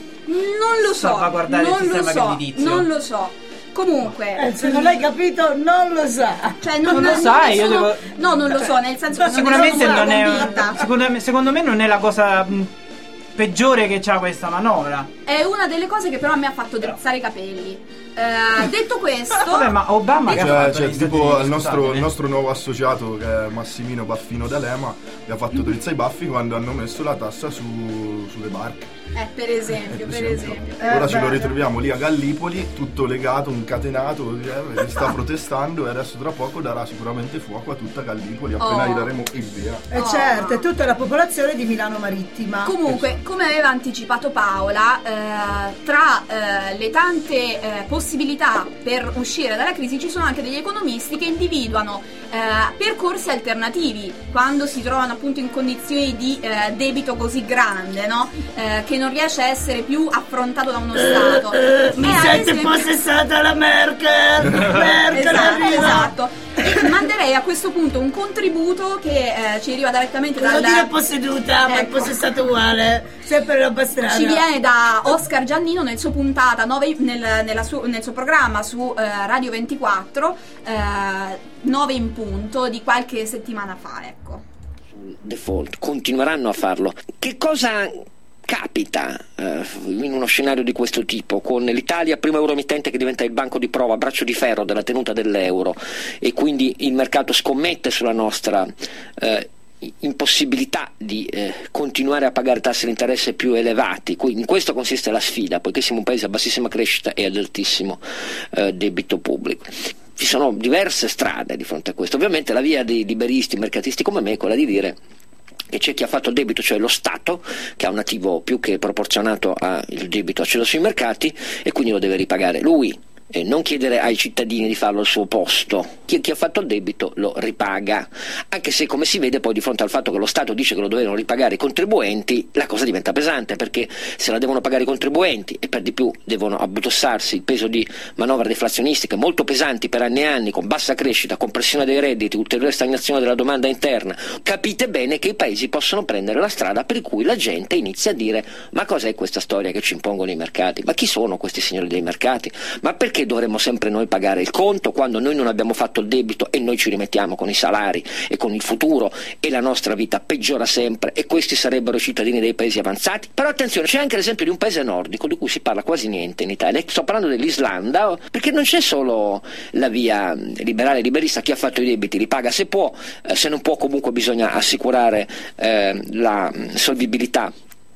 Non lo so, Salvaguardare il non lo sistema so, creditizio. non lo so. Comunque, Eh, se non l'hai capito, non lo sa. cioè non, Non lo non sai, ne io sono- devo- no, non lo so, nel senso che Sicuramente non, non ne è sono convinta. secondo, secondo me non è la cosa mh, peggiore che c'ha questa manovra. È una delle cose che però mi ha fatto drizzare i capelli. Eh, detto questo, Vabbè, ma Obama che ha Cioè, fatto cioè, negli Stati tipo Uniti, il nostro, scusatemi. il nostro nuovo associato che è Massimino Baffino D'Alema gli ha fatto drizzare i baffi quando hanno messo la tassa su- sulle barche. eh, per esempio, per esempio. Ora Eh, ce lo beh. ritroviamo lì a Gallipoli, tutto legato, incatenato, eh, sta protestando e adesso tra poco darà sicuramente fuoco a tutta Gallipoli appena Oh. gli daremo il via. E certo, è tutta la popolazione di Milano Marittima. Comunque, come aveva anticipato Paola, eh, tra eh, le tante eh, possibilità per uscire dalla crisi ci sono anche degli economisti che individuano eh, percorsi alternativi quando si trovano appunto in condizioni di eh, debito così grande, no? Eh, che non riesce a essere più affrontato da uno Stato. Mi E ad sente esempio- possessata la Merkel. Merkel Esatto, arriva. esatto. E manderei a questo punto un contributo che eh, ci arriva direttamente Non dal dire posseduta, ma è Ecco. possessato uguale. Sempre roba strana. Ci viene da Oscar Giannino nel suo puntata nove, nel, nella suo, nel suo programma su eh, Radio ventiquattro, eh, nove in punto, di qualche settimana fa, ecco. Default, continueranno a farlo. Che cosa capita eh, in uno scenario di questo tipo, con l'Italia primo euroemittente che diventa il banco di prova, braccio di ferro della tenuta dell'euro, e quindi il mercato scommette sulla nostra eh, impossibilità di eh, continuare a pagare tassi di interesse più elevati. In questo consiste la sfida, poiché siamo un paese a bassissima crescita e ad altissimo eh, debito pubblico. Ci sono diverse strade di fronte a questo. Ovviamente la via dei liberisti, mercatisti come me, è quella di dire che c'è chi ha fatto il debito, cioè lo Stato, che ha un attivo più che proporzionato al debito acceso sui mercati, e quindi lo deve ripagare lui, e non chiedere ai cittadini di farlo al suo posto. Chi, chi ha fatto il debito lo ripaga, anche se, come si vede, poi di fronte al fatto che lo Stato dice che lo dovevano ripagare i contribuenti, la cosa diventa pesante, perché se la devono pagare i contribuenti e per di più devono addossarsi il peso di manovre deflazionistiche molto pesanti per anni e anni, con bassa crescita, compressione dei redditi, ulteriore stagnazione della domanda interna, capite bene che i paesi possono prendere la strada per cui la gente inizia a dire: ma cos'è questa storia che ci impongono i mercati? Ma chi sono questi signori dei mercati? Ma perché dovremmo sempre noi pagare il conto quando noi non abbiamo fatto il debito e noi ci rimettiamo con i salari e con il futuro, e la nostra vita peggiora sempre, e questi sarebbero i cittadini dei paesi avanzati? Però attenzione, c'è anche l'esempio di un paese nordico di cui si parla quasi niente in Italia. Sto parlando dell'Islanda, perché non c'è solo la via liberale liberista: chi ha fatto i debiti li paga se può, eh, se non può comunque bisogna assicurare eh, la solvibilità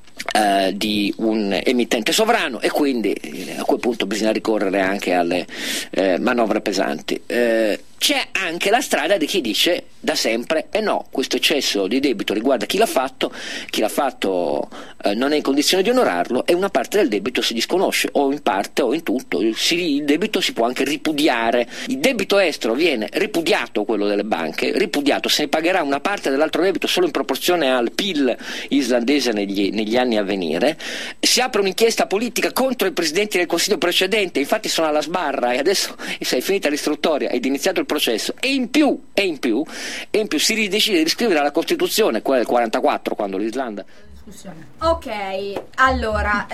Uh, di un emittente sovrano, e quindi eh, a quel punto bisogna ricorrere anche alle eh, manovre pesanti. Eh, c'è anche la strada di chi dice da sempre e eh no, questo eccesso di debito riguarda chi l'ha fatto, chi l'ha fatto eh, non è in condizione di onorarlo e una parte del debito si disconosce, o in parte o in tutto. Si, il debito si può anche ripudiare. Il debito estero viene ripudiato, quello delle banche, ripudiato, se ne pagherà una parte dell'altro debito solo in proporzione al P I L islandese negli, negli anni a venire. Si apre un'inchiesta politica contro i presidenti del Consiglio precedente, infatti sono alla sbarra e adesso è finita l'istruttoria ed è iniziato il processo, e in più, e in più e in più si decide di riscrivere la Costituzione, quella del quarantaquattro, quando l'Islanda. Ok, allora,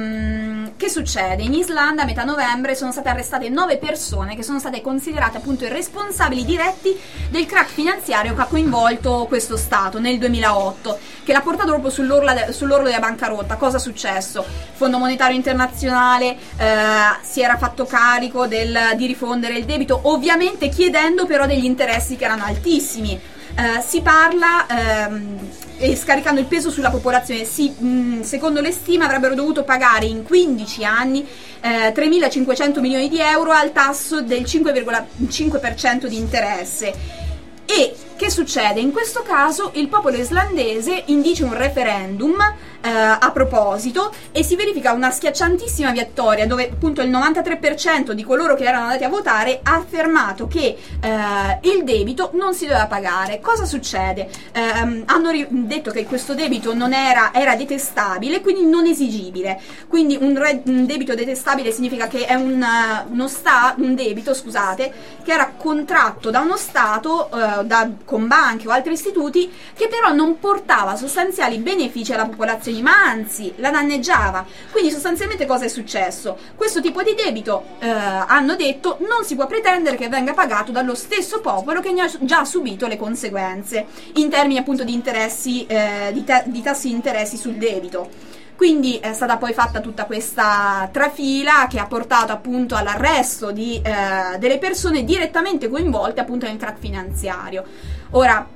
ehm, che succede? In Islanda a metà novembre sono state arrestate nove persone che sono state considerate appunto i responsabili diretti del crack finanziario che ha coinvolto questo Stato nel duemilaotto, che l'ha portato proprio sull'orlo, de- sull'orlo della bancarotta. Cosa è successo? Il Fondo Monetario Internazionale eh, si era fatto carico del, di rifondere il debito, ovviamente chiedendo però degli interessi che erano altissimi. Uh, si parla ehm, e scaricando il peso sulla popolazione. Si, mh, secondo le stime avrebbero dovuto pagare in quindici anni eh, tremilacinquecento milioni di euro al tasso del cinque virgola cinque per cento di interesse. E che succede? In questo caso il popolo islandese indice un referendum eh, a proposito e si verifica una schiacciantissima vittoria, dove appunto il novantatré per cento di coloro che erano andati a votare ha affermato che eh, il debito non si doveva pagare. Cosa succede? Eh, hanno ri- detto che questo debito non era, era detestabile, quindi non esigibile. Quindi un, re- un debito detestabile significa che è un, uh, uno sta- un debito, scusate, che era contratto da uno Stato uh, da, con banche o altri istituti, che però non portava sostanziali benefici alla popolazione, ma anzi la danneggiava. Quindi sostanzialmente cosa è successo? Questo tipo di debito, eh, hanno detto, non si può pretendere che venga pagato dallo stesso popolo che ne ha già subito le conseguenze in termini appunto di interessi, eh, di, ta- di tassi di interessi sul debito. Quindi è stata poi fatta tutta questa trafila che ha portato appunto all'arresto di, eh, delle persone direttamente coinvolte appunto nel crack finanziario. Ora,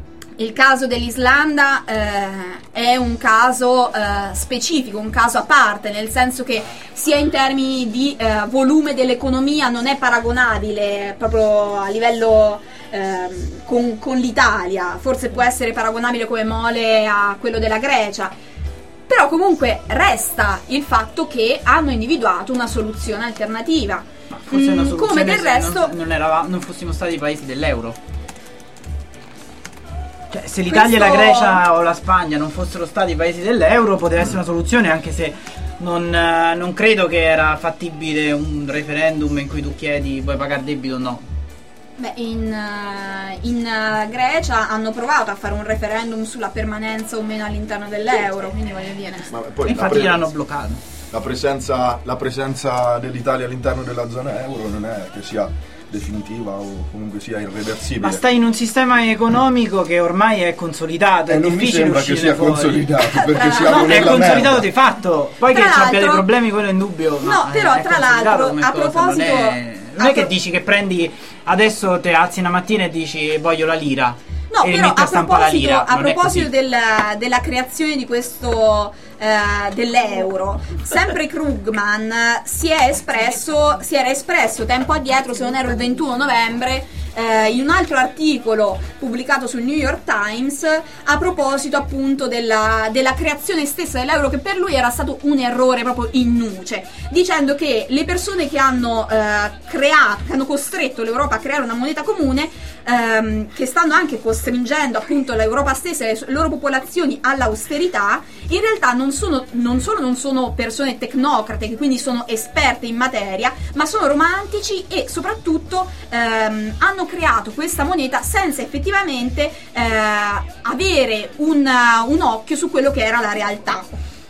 il caso dell'Islanda eh, è un caso eh, specifico, un caso a parte, nel senso che sia in termini di eh, volume dell'economia non è paragonabile proprio a livello eh, con, con l'Italia, forse può essere paragonabile come mole a quello della Grecia, però comunque resta il fatto che hanno individuato una soluzione alternativa. Ma forse una soluzione come del resto non, non, eravamo, non fossimo stati i paesi dell'euro. Cioè, se l'Italia, Questo... la Grecia o la Spagna non fossero stati i paesi dell'euro, poteva essere una soluzione, anche se non, eh, non credo che era fattibile un referendum in cui tu chiedi vuoi pagare debito o no. Beh, in, in Grecia hanno provato a fare un referendum sulla permanenza o meno all'interno dell'euro, quindi voglio dire. Ma poi infatti pre- l'hanno bloccato. La presenza, la presenza dell'Italia all'interno della zona euro non è che sia definitiva o comunque sia irreversibile. Ma stai in un sistema economico che ormai è consolidato, e è non difficile mi sembra che sia fuori. consolidato, perché siamo no, è nella consolidato merda. di fatto. Poi Tra che ci abbia dei l'altro- problemi, quello è indubbio. No, ma però è tra consolidato l'altro, come a cosa, proposito- non è, non a è che pro- dici che prendi adesso te alzi una mattina e dici voglio la lira. No, e però metti a stampa la proposito, lira. a Non è proposito così. del, della creazione di questo eh, dell'euro, sempre Krugman si è espresso, si era espresso tempo addietro, se non ero il ventuno novembre, eh, in un altro articolo pubblicato sul New York Times a proposito appunto della, della creazione stessa dell'euro, che per lui era stato un errore proprio in nuce, dicendo che le persone che hanno eh, creato, che hanno costretto l'Europa a creare una moneta comune, ehm, che stanno anche costringendo appunto l'Europa stessa e le loro popolazioni all'austerità, in realtà non sono, non solo non sono persone tecnocrate, che quindi sono esperte in materia, ma sono romantici e soprattutto ehm, hanno creato questa moneta senza effettivamente eh, avere un, un occhio su quello che era la realtà.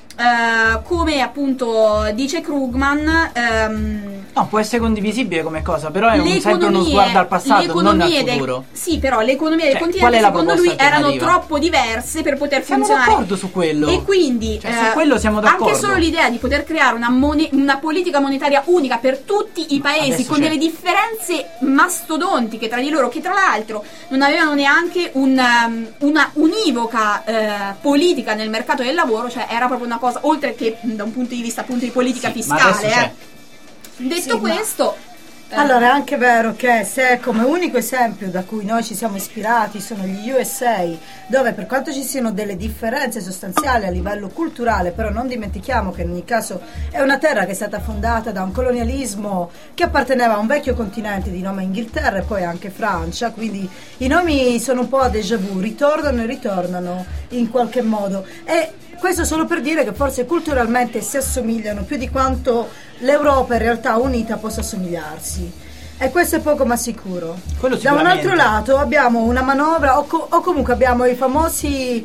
Uh, come appunto dice Krugman, um, no, può essere condivisibile come cosa, però è un, sempre uno sguardo al passato, non al futuro. Del, sì, però le economie del cioè, continente secondo lui erano alternativa? troppo diverse per poter siamo funzionare. Siamo d'accordo su quello. E quindi cioè, eh, su quello siamo d'accordo. Anche solo l'idea di poter creare una, mone- una politica monetaria unica per tutti i paesi, adesso con c'è. delle differenze mastodontiche tra di loro, che tra l'altro non avevano neanche un, um, una univoca eh, politica nel mercato del lavoro, cioè era proprio una cosa, oltre che da un punto di vista appunto di politica sì, fiscale, eh. Detto sì, questo, Allora è anche vero che se come unico esempio da cui noi ci siamo ispirati sono gli U S A, dove per quanto ci siano delle differenze sostanziali a livello culturale, però non dimentichiamo che in ogni caso è una terra che è stata fondata da un colonialismo che apparteneva a un vecchio continente di nome Inghilterra e poi anche Francia, quindi i nomi sono un po' a déjà vu, ritornano e ritornano in qualche modo, e questo solo per dire che forse culturalmente si assomigliano più di quanto l'Europa in realtà unita possa assomigliarsi, e questo è poco ma sicuro. Da un altro lato abbiamo una manovra o, co- o comunque abbiamo i famosi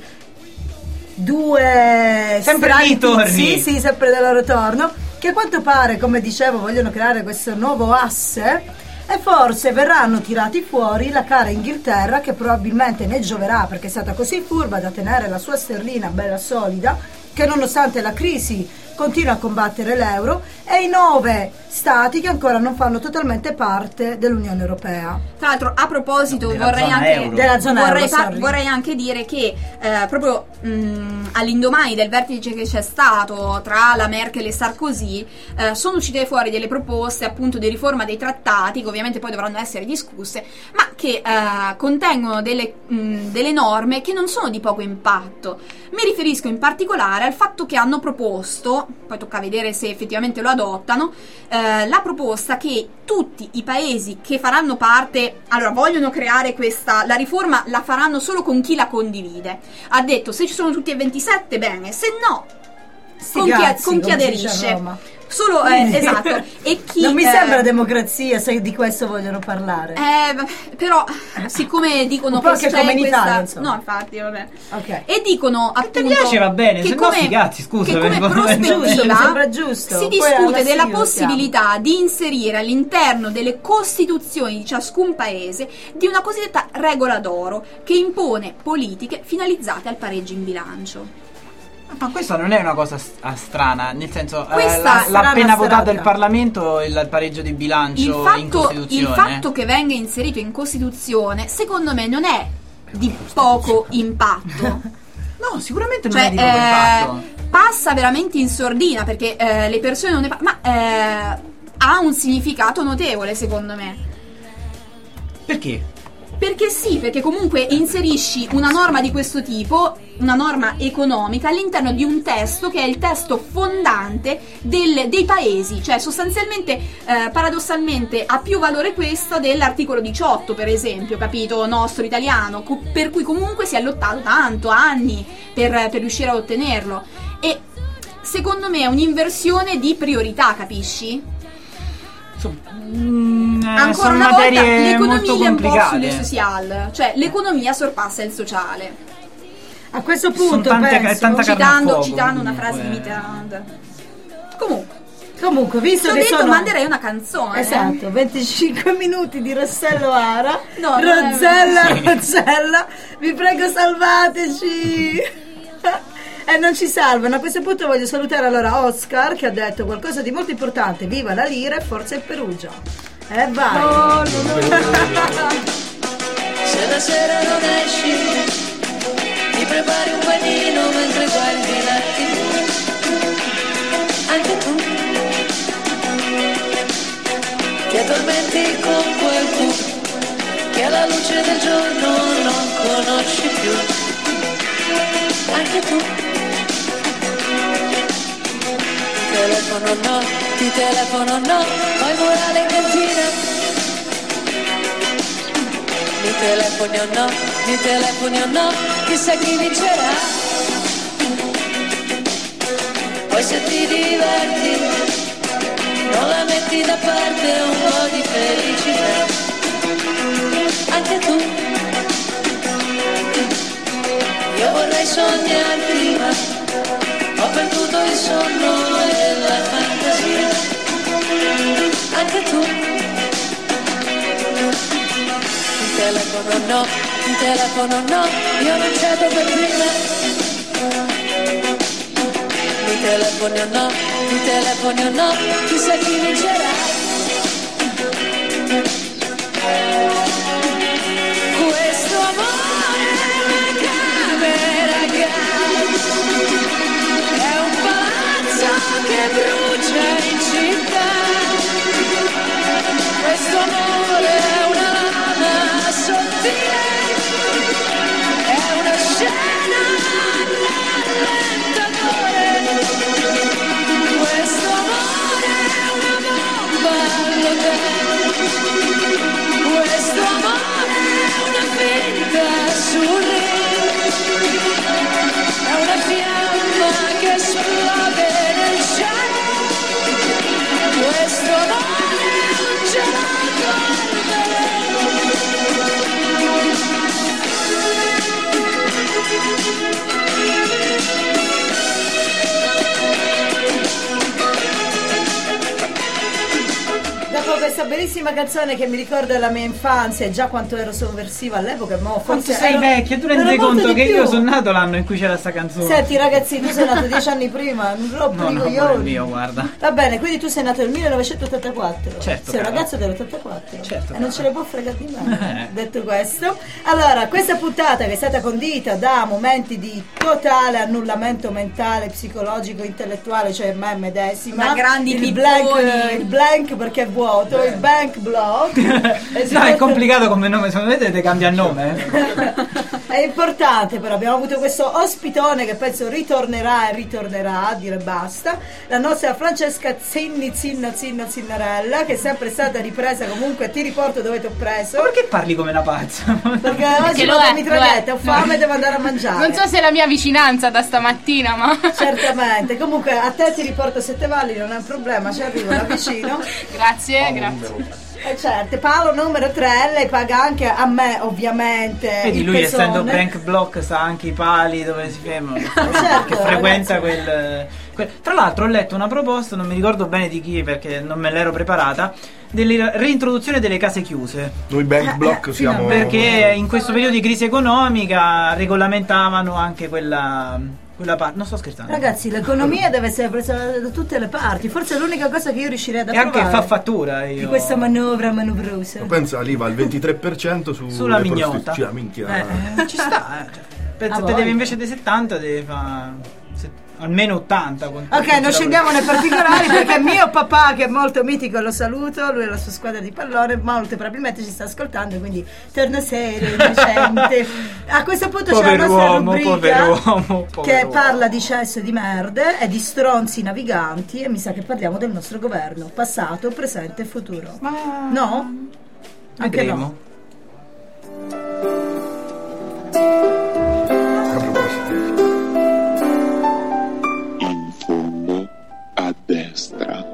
due sempre lì torni. Sì, sì, sempre del loro torno, che a quanto pare, come dicevo, vogliono creare questo nuovo asse, e forse verranno tirati fuori la cara Inghilterra, che probabilmente ne gioverà perché è stata così furba da tenere la sua sterlina bella solida, che nonostante la crisi continua a combattere l'euro, e i nove stati che ancora non fanno totalmente parte dell'Unione Europea. Tra l'altro, a proposito, della vorrei zona anche, euro. Della zona vorrei, euro, fa- sorry. vorrei anche dire che eh, proprio mh, all'indomani del vertice che c'è stato tra la Merkel e Sarkozy, eh, sono uscite fuori delle proposte appunto di riforma dei trattati, che ovviamente poi dovranno essere discusse, ma che eh, contengono delle, mh, delle norme che non sono di poco impatto. Mi riferisco in particolare al fatto che hanno proposto, poi tocca vedere se effettivamente lo adottano, eh, la proposta che tutti i paesi che faranno parte, allora vogliono creare questa, la riforma la faranno solo con chi la condivide. Ha detto, se ci sono tutti e ventisette bene, se no con chi, cazzi, con chi come si dice a aderisce. Roma. Solo, eh, esatto. E chi, non mi eh, sembra democrazia se di questo vogliono parlare. Eh, però, siccome dicono un po' che anche c'è come in questa... Italia, insomma. No, infatti, vabbè. Ok. E dicono appunto ti piace va bene, che se no come, sti cazzi, scusa, che come per- prospettiva Giusto, mi sembra giusto. si Poi alla discute della fine possibilità di inserire all'interno delle costituzioni di ciascun paese di una cosiddetta regola d'oro che impone politiche finalizzate al pareggio in bilancio. Ma questa non è una cosa st- ah, strana, nel senso eh, Questa l'ha, l'ha strana appena votato strana. il Parlamento il, il pareggio di Il bilancio in fatto, Costituzione. il fatto che venga inserito in Costituzione, secondo me, non è di poco impatto. No, sicuramente non Cioè, è di poco eh, impatto. passa veramente in sordina perché eh, le persone non ne pa- ma eh, ha un significato notevole, secondo me. Perché? Perché sì, perché comunque inserisci una norma di questo tipo, una norma economica, all'interno di un testo che è il testo fondante del- dei paesi, cioè sostanzialmente, eh, paradossalmente, ha più valore questo dell'articolo diciotto, per esempio, capito, nostro italiano, co- per cui comunque si è lottato tanto, anni, per, per riuscire a ottenerlo. E secondo me è un'inversione di priorità, capisci? Mm, eh, Ancora sono una volta materie molto l'economia è un po' complicate. sulle social, cioè l'economia sorpassa il sociale. A questo Sono punto tante- penso, tanta carne a Citando, fuoco, citando una comunque. frase di Mitterrand. Comunque, Comunque, visto ti ho che detto, sono manderei una canzone. esatto, venticinque minuti di Rossello Ara. No, non è Rozzella, vero. Rozzella, vi prego salvateci. E non ci salvano. A questo punto voglio salutare allora Oscar, che ha detto qualcosa di molto importante: viva la lira e forza il Perugia. E vai. Se la sera non esci, ti prepari un panino mentre guardi la tivù. Anche tu ti addormenti con quel tu che alla luce del giorno non conosci più. Anche tu ti telefono no, ti telefono no, poi morale in cantina. Mi telefoni o no, mi telefoni o no, chissà chi vincerà. Poi se ti diverti, non la metti da parte un po' di felicità. Anche tu, io vorrei sognarti, ma ho perduto il sonno e la fantasia. Anche tu, il telefono no, il telefono no, io non cedo per prima. Mi telefoni o no, mi telefoni o no, chissà chi vincerà. Questo amore camera gas è un palazzo che brucia in città. azzurri, è una fiamma che esplode nel cielo, questo amore è un gelato al veleno. Dopo questa bellissima canzone che mi ricorda la mia infanzia e già quanto ero sovversiva all'epoca, mo Quanto forse sei ero- vecchia, tu ero rendi molto conto di che più. io sono nato l'anno in cui c'era sta canzone. Senti ragazzi, tu sei nato dieci anni prima, non rompo No, i no, amore coglioni. mio, guarda. Va bene, quindi tu sei nato nel millenovecentottantaquattro. Certo, sei un cara. ragazzo dell'ottantaquattro. Certo, e non cara. ce ne può fregare di me. Detto questo, allora, questa puntata che è stata condita da momenti di totale annullamento mentale, psicologico, intellettuale, cioè me medesima. Da grandi il pipponi. blank, il blank perché è vuoto, il bank block. E si No, è mette- complicato come nome, secondo me dovete cambiare nome. eh. È importante, però abbiamo avuto questo ospitone che penso ritornerà e ritornerà a dire basta, la nostra Francesca Zinni Zinna Zinna Zinnarella, che è sempre stata ripresa. Comunque ti riporto dove ti ho preso, Ma perché parli come una pazza? perché oggi Perché lo vado è, a mitraglietta, lo ho è. fame e devo andare a mangiare. Non so se è la mia vicinanza da stamattina, ma Certamente, comunque a te ti riporto a Sette Valli, non è un problema, ci arrivo da vicino. grazie, grazie. E certo, Paolo numero tre, lei paga anche a me ovviamente. Vedi, il lui pesone. essendo bank block sa anche i pali dove si fermano. Certo, che frequenta ragazzi. quel, quel- Tra l'altro ho letto una proposta, non mi ricordo bene di chi perché non me l'ero preparata, della reintroduzione delle case chiuse. Noi bank block siamo... Perché in questo periodo di crisi economica regolamentavano anche quella, quella parte. Non sto scherzando. Ragazzi, l'economia deve essere presa da tutte le parti. Forse è l'unica cosa che io riuscirei ad E anche approvare fa fattura io. di questa manovra manovrosa. Pensa l'I V A al ventitré per cento su Sulla mignota. Cioè, minchia. Eh, ci sta, eh. Cioè, penso Ah, te voglia. devi invece dei settanta devi fare almeno ottanta. con- Ok, con- non scendiamo nei particolari perché mio papà, che è molto mitico, lo saluto, lui e la sua squadra di pallone, molto probabilmente ci sta ascoltando, quindi torna serio, innocente. A questo punto c'è la nostra Pover'uomo, rubrica pover'uomo, che pover'uomo. parla di cesso e di merde e di stronzi naviganti, e mi sa che parliamo del nostro governo, passato, presente e futuro. No? Anche Vedremo. no. A proposito. In fondo a destra.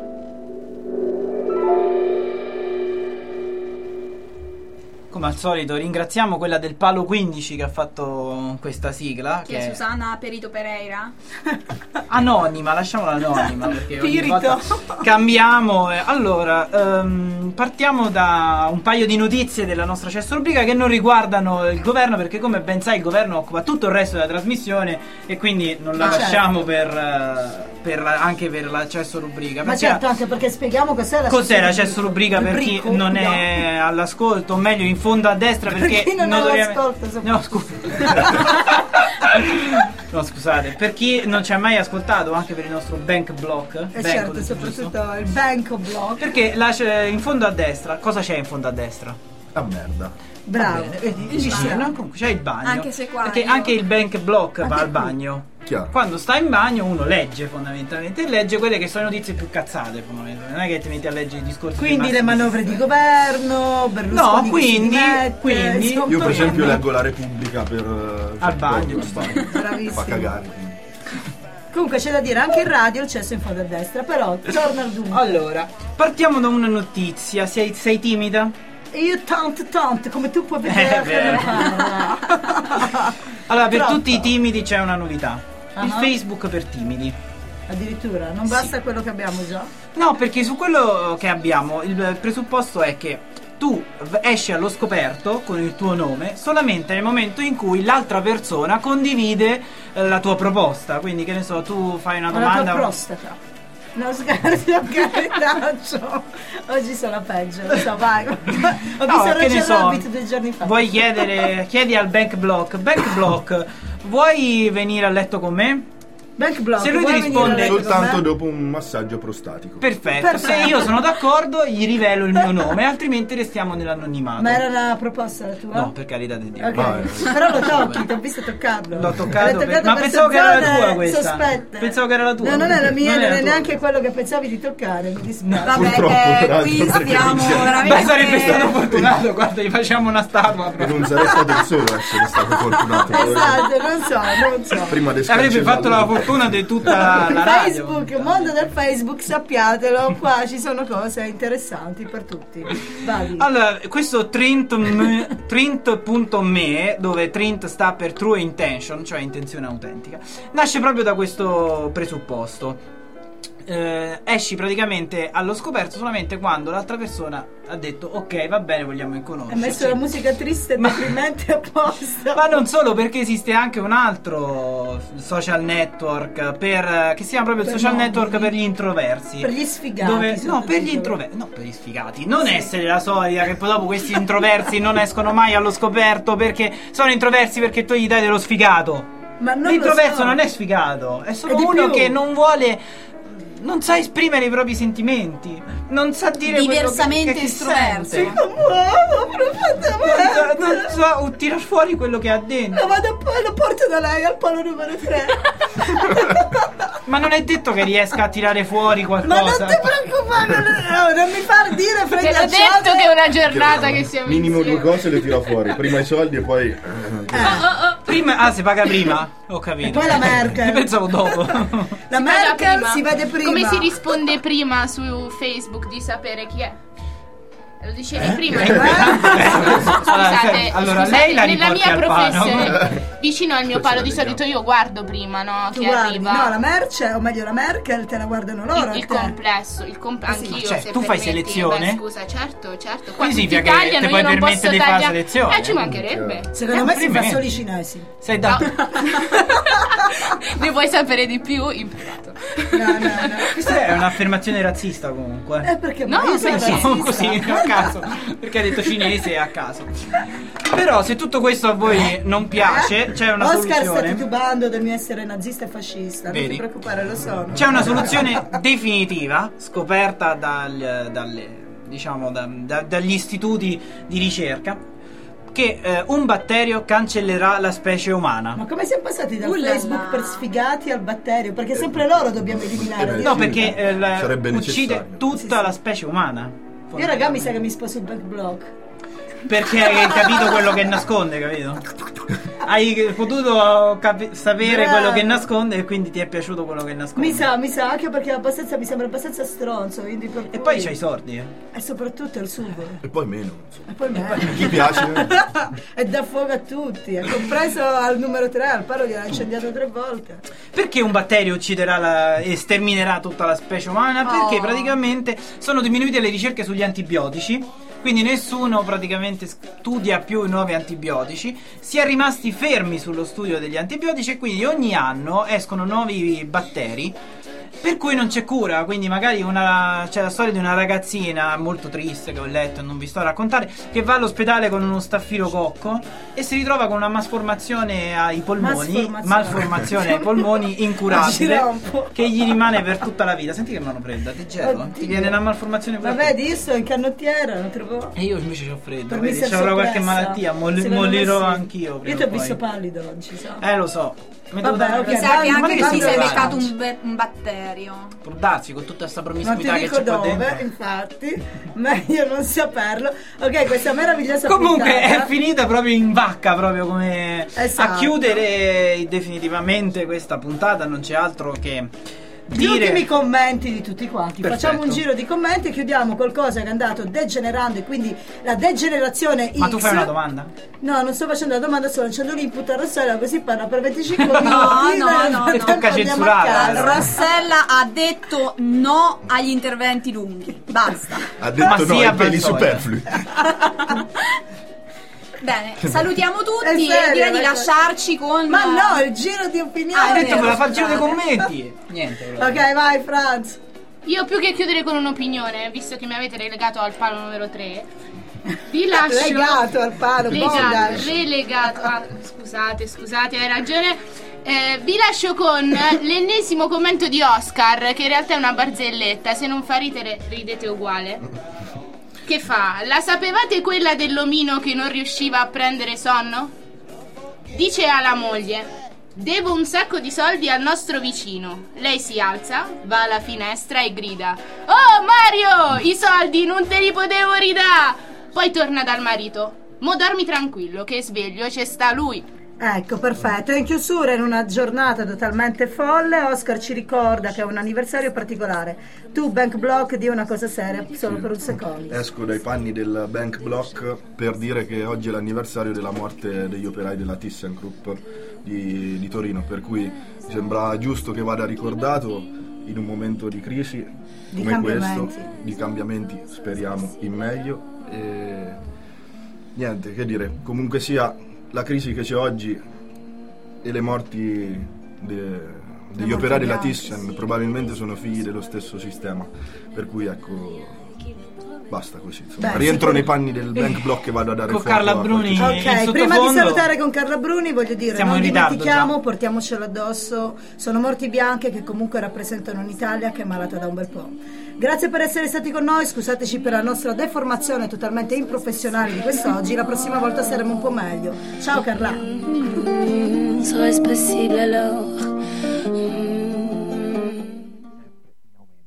Come al solito ringraziamo quella del Palo quindici che ha fatto questa sigla. Chi è Susana Perito Pereira? Anonima, lasciamola anonima perché ogni Pirito. volta cambiamo. eh. Allora, ehm, partiamo da un paio di notizie della nostra cesso rubrica che non riguardano il governo, perché come ben sai il governo occupa tutto il resto della trasmissione e quindi non la Ah, lasciamo per, eh, per anche per la cesso rubrica. Ma Perché- certo, anche perché spieghiamo cos'è la Cos'è la cesso cesso rubrica per chi Rubrico, non no. è all'ascolto, o meglio in fondo a destra perché Per chi non è notoriamente- all'ascolto, insomma. No, scusa. No, scusate, per chi non ci ha mai ascoltato, anche per il nostro bank block, E bank, ho certo, detto soprattutto giusto? il banco block. Perché la c'è in fondo a destra, cosa c'è in fondo a destra? Ah, merda. Bravo. Va bene, vedi, Il ci bagno. sta, no? Comunque c'è il bagno. Anche se qua Perché io- anche il bank block va al bagno. Chiaro. Quando sta in bagno uno legge fondamentalmente, e legge quelle che sono le notizie più cazzate fondamentalmente. Non è che ti metti a leggere i discorsi dei Quindi le massimi manovre di governo, Berlusconi No, che si quindi- dimette, quindi- insomma. Io per esempio leggo la Repubblica per... eh, Al bagno, al giusto. bagno. Bravissimo. Fa cagare. quindi. Comunque c'è da dire, anche in radio il cesso in fondo a destra, però torna al dunque. Allora, partiamo da una notizia. Sei, sei timida? Io tanto tanto, come tu puoi Eh, vedere che vero. non parla. Allora, per Troppo. tutti i timidi c'è una novità. Il Ah. Facebook per timidi. Addirittura, non basta quello che abbiamo già. No, perché su quello che abbiamo il presupposto è che tu v- esci allo scoperto con il tuo nome solamente nel momento in cui l'altra persona condivide eh, la tua proposta. Quindi, che ne so, tu fai una Ho la domanda. tua prostata. No, scherzo, caritaccio. Oggi sono peggio, lo so, vai. Ho visto No, che ne Roger so, Rabbit due giorni fa. Vuoi chiedere, chiedi al bank block, bank block, vuoi venire a letto con me? Bank Block, se lui ti vuoi risponde venire a letto con Soltanto me? dopo un massaggio prostatico. perfetto, Perfetto. se io sono d'accordo gli rivelo il mio nome, altrimenti restiamo nell'anonimato. Ma era la proposta la tua? No, per carità di Dio. Ok, Vai. però lo tocchi, ti ho visto toccarlo. L'ho toccato, L'hai per- ma per pensavo che era la zone tua questa. sospette. Pensavo che era la tua. No, non è la mia, Non non, è la è tua. neanche quello che pensavi di toccare, mi dispiace. Vabbè, Purtroppo, eh, tra qui l'altro, stiamo perché- veramente. Beh, sarebbe stato fortunato, guarda, gli facciamo una statua E proprio. non sarei stato il solo a essere stato fortunato. Esatto, non so, non so. Prima di Avrebbe fatto la fortuna di tutta la radio. Facebook, mondo del Facebook, sappiatelo, qua ci sono cose interessanti per tutti. Vai. Allora, questo Trint m- Trint punto me, dove Trint sta per True Intention, cioè intenzione autentica, nasce proprio da questo presupposto. Eh, esci praticamente allo scoperto solamente quando l'altra persona ha detto ok, va bene, vogliamo Hai inconoscerci. messo la musica triste e Ma- deprimente apposta. Ma non solo, perché esiste anche un altro social network per, che si chiama proprio il Per social mobili. network per gli introversi. Per gli sfigati, Dove, no, sottotitolo. per gli introversi. No, per gli sfigati. Non essere la solita che poi dopo questi introversi non escono mai allo scoperto perché sono introversi perché tu gli dai dello sfigato. Ma non lo L'introverso so. non è sfigato, è solo È di uno più. che non vuole, non sa esprimere i propri sentimenti, non sa dire Diversamente quello che, che estroverso. sente. Uomo, profondamente. Non sa, non sa tirar fuori quello che ha dentro. Lo vado a- lo porto da lei al polo numero tre. Ma non è detto che riesca a tirare fuori Ma non qualcosa. ti preoccupare, non, no, non mi far dire Te frega l'ho detto che è una giornata che siamo Minimo due insieme. cose le tira fuori. Prima i soldi e poi. Prima, ah, si paga prima? Ho capito. E poi la Merkel. Io pensavo dopo. La paga Merkel prima. si vede prima. Come si risponde prima su Facebook di sapere chi è? Lo dicevi prima. Scusate, allora, scusate, lei la nella riporti mia al palo. professione, vicino al mio palo, di solito io guardo prima, no? Tu Che guardi, arriva. no, la Merce, o meglio la Merkel, te la guardano loro. il, il a te. complesso, il comp- Eh sì. anch'io. Cioè, se tu fai permetti. selezione? Beh, scusa, certo, certo. Qua Quindi tutti significa che tagliano, ti io puoi non permettere posso di fare tagliare. selezione? Eh, ci mancherebbe. Secondo me si fa Complimenti. solo i cinesi. Sei da. Ne vuoi sapere di più? In privato. No, no, no. Questa è un'affermazione razzista comunque. Eh, perché No, io sono perché- No, razzista. così a caso. Perché ha detto cinese a caso. Però se tutto questo a voi non piace, c'è una Oscar sta soluzione. titubando del mio essere nazista e fascista. Non Vedi? ti preoccupare, lo sono. C'è una soluzione definitiva scoperta dal- dalle, diciamo, da- da- dagli istituti di ricerca che eh, un batterio cancellerà la specie umana. Ma come siamo passati da Uh là Facebook là. per sfigati al batterio? Perché sempre loro dobbiamo eliminare. No, perché eh, la- Sarebbe uccide necessario. tutta Sì, sì. la specie umana. Io raga mi sa che mi sposo il back block. Perché hai capito quello che nasconde, capito? Hai potuto capi- sapere Bravo. quello che nasconde e quindi ti è piaciuto quello che nasconde. Mi sa, mi sa, anche perché è abbastanza, mi sembra abbastanza stronzo. Quindi per E cui- poi c'hai i sordi, eh. E soprattutto il sugo. E poi meno. E poi me. Chi piace? E dà fuoco a tutti. È compreso al numero tre, al palo gliel'ha incendiato tre volte. Perché un batterio ucciderà la, e sterminerà tutta la specie umana? Perché Oh. praticamente sono diminuite le ricerche sugli antibiotici. Quindi nessuno praticamente studia più i nuovi antibiotici. Si è rimasti fermi sullo studio degli antibiotici e quindi ogni anno escono nuovi batteri. Per cui non c'è cura, quindi magari una, c'è la storia di una ragazzina molto triste che ho letto e non vi sto a raccontare, che va all'ospedale con uno staffilococco e si ritrova con una malformazione ai polmoni, Malformazione. malformazione ai polmoni incurabile, Gira un po'. che gli rimane per tutta la vita. Senti che mano fredda, ti gelo, Oddio. ti viene una malformazione Ma pure a te. vedi, io sto in canottiera, non trovo. E io invece ho freddo, Per vedi, mister se avrò qualche Soppressa. malattia, molli- Secondo me mollirò sì. anch'io prima Io ti ho o poi. visto pallido oggi, so. Eh, lo so. Mi Vabbè, devo dare- ok, Mi sa che Guarda, anche magari tu si ti sei prepara. beccato un, be- un batterio. Può darsi con tutta questa Non ti promiscuità che dico c'è qua dove, dentro. infatti, meglio non saperlo. Ok, questa meravigliosa Comunque puntata. è finita proprio in vacca, proprio come Esatto. a chiudere definitivamente questa puntata. Non c'è altro che Gli ultimi dire. commenti di tutti quanti. Perfetto. Facciamo un giro di commenti e chiudiamo qualcosa che è andato degenerando e quindi la degenerazione X. Ma tu fai una domanda? No, non sto facendo la domanda, sto lanciando l'input a Rossella così parla per venticinque minuti. no, noi no, nel no. frattempo Tocca andiamo a censurarla. casa. Rossella ha detto no agli interventi lunghi. Basta. Ha detto Ma no sì, ai a peli Valsoia. superflui. Bene, salutiamo È tutti serio, e direi di ecco. lasciarci con. Ma no, il giro di opinioni. Ah, Ho è detto vero, ve la fa il giro dei scusate. commenti. Niente. proprio. Ok, vai Franz. Io più che chiudere con un'opinione, visto che mi avete relegato al palo numero tre, vi lascio Legato al palo, legato, bondage. relegato. Ah, scusate, scusate, hai ragione. Eh, vi lascio con l'ennesimo commento di Oscar, che in realtà è una barzelletta. Se non fa ridere, ridete uguale. Che fa? La sapevate quella dell'omino che non riusciva a prendere sonno? Dice alla moglie: devo un sacco di soldi al nostro vicino. Lei si alza, va alla finestra e grida: oh Mario, i soldi non te li potevo ridà. Poi torna dal marito: mo dormi tranquillo che sveglio c'è sta lui. Ecco, perfetto. In chiusura, in una giornata totalmente folle, Oscar ci ricorda che è un anniversario particolare. Tu, Bank Block, di una cosa seria solo Sì. per un secondo. Esco dai panni del Bank Block per dire che oggi è l'anniversario della morte degli operai della ThyssenKrupp di, di Torino, per cui mi sembra giusto che vada ricordato in un momento di crisi Di come questo, cambiamenti. di cambiamenti, speriamo in meglio. E niente, che dire, comunque sia, la crisi che c'è oggi e le morti de, degli operai della Thyssen probabilmente sono figli dello stesso sistema, per cui ecco, basta così, insomma. Beh, rientro sicur- nei panni del Bank Block che vado a dare Con fuoco Carla a Bruni. qualche- Ok, in prima di sottofondo. salutare con Carla Bruni voglio dire, Siamo non in ritardo dimentichiamo, già. portiamocelo addosso, sono morti bianche che comunque rappresentano un'Italia che è malata da un bel po'. Grazie per essere stati con noi, scusateci per la nostra deformazione totalmente improfessionale di quest'oggi, la prossima volta saremo un po' meglio. Ciao Carla. Sois espressible alors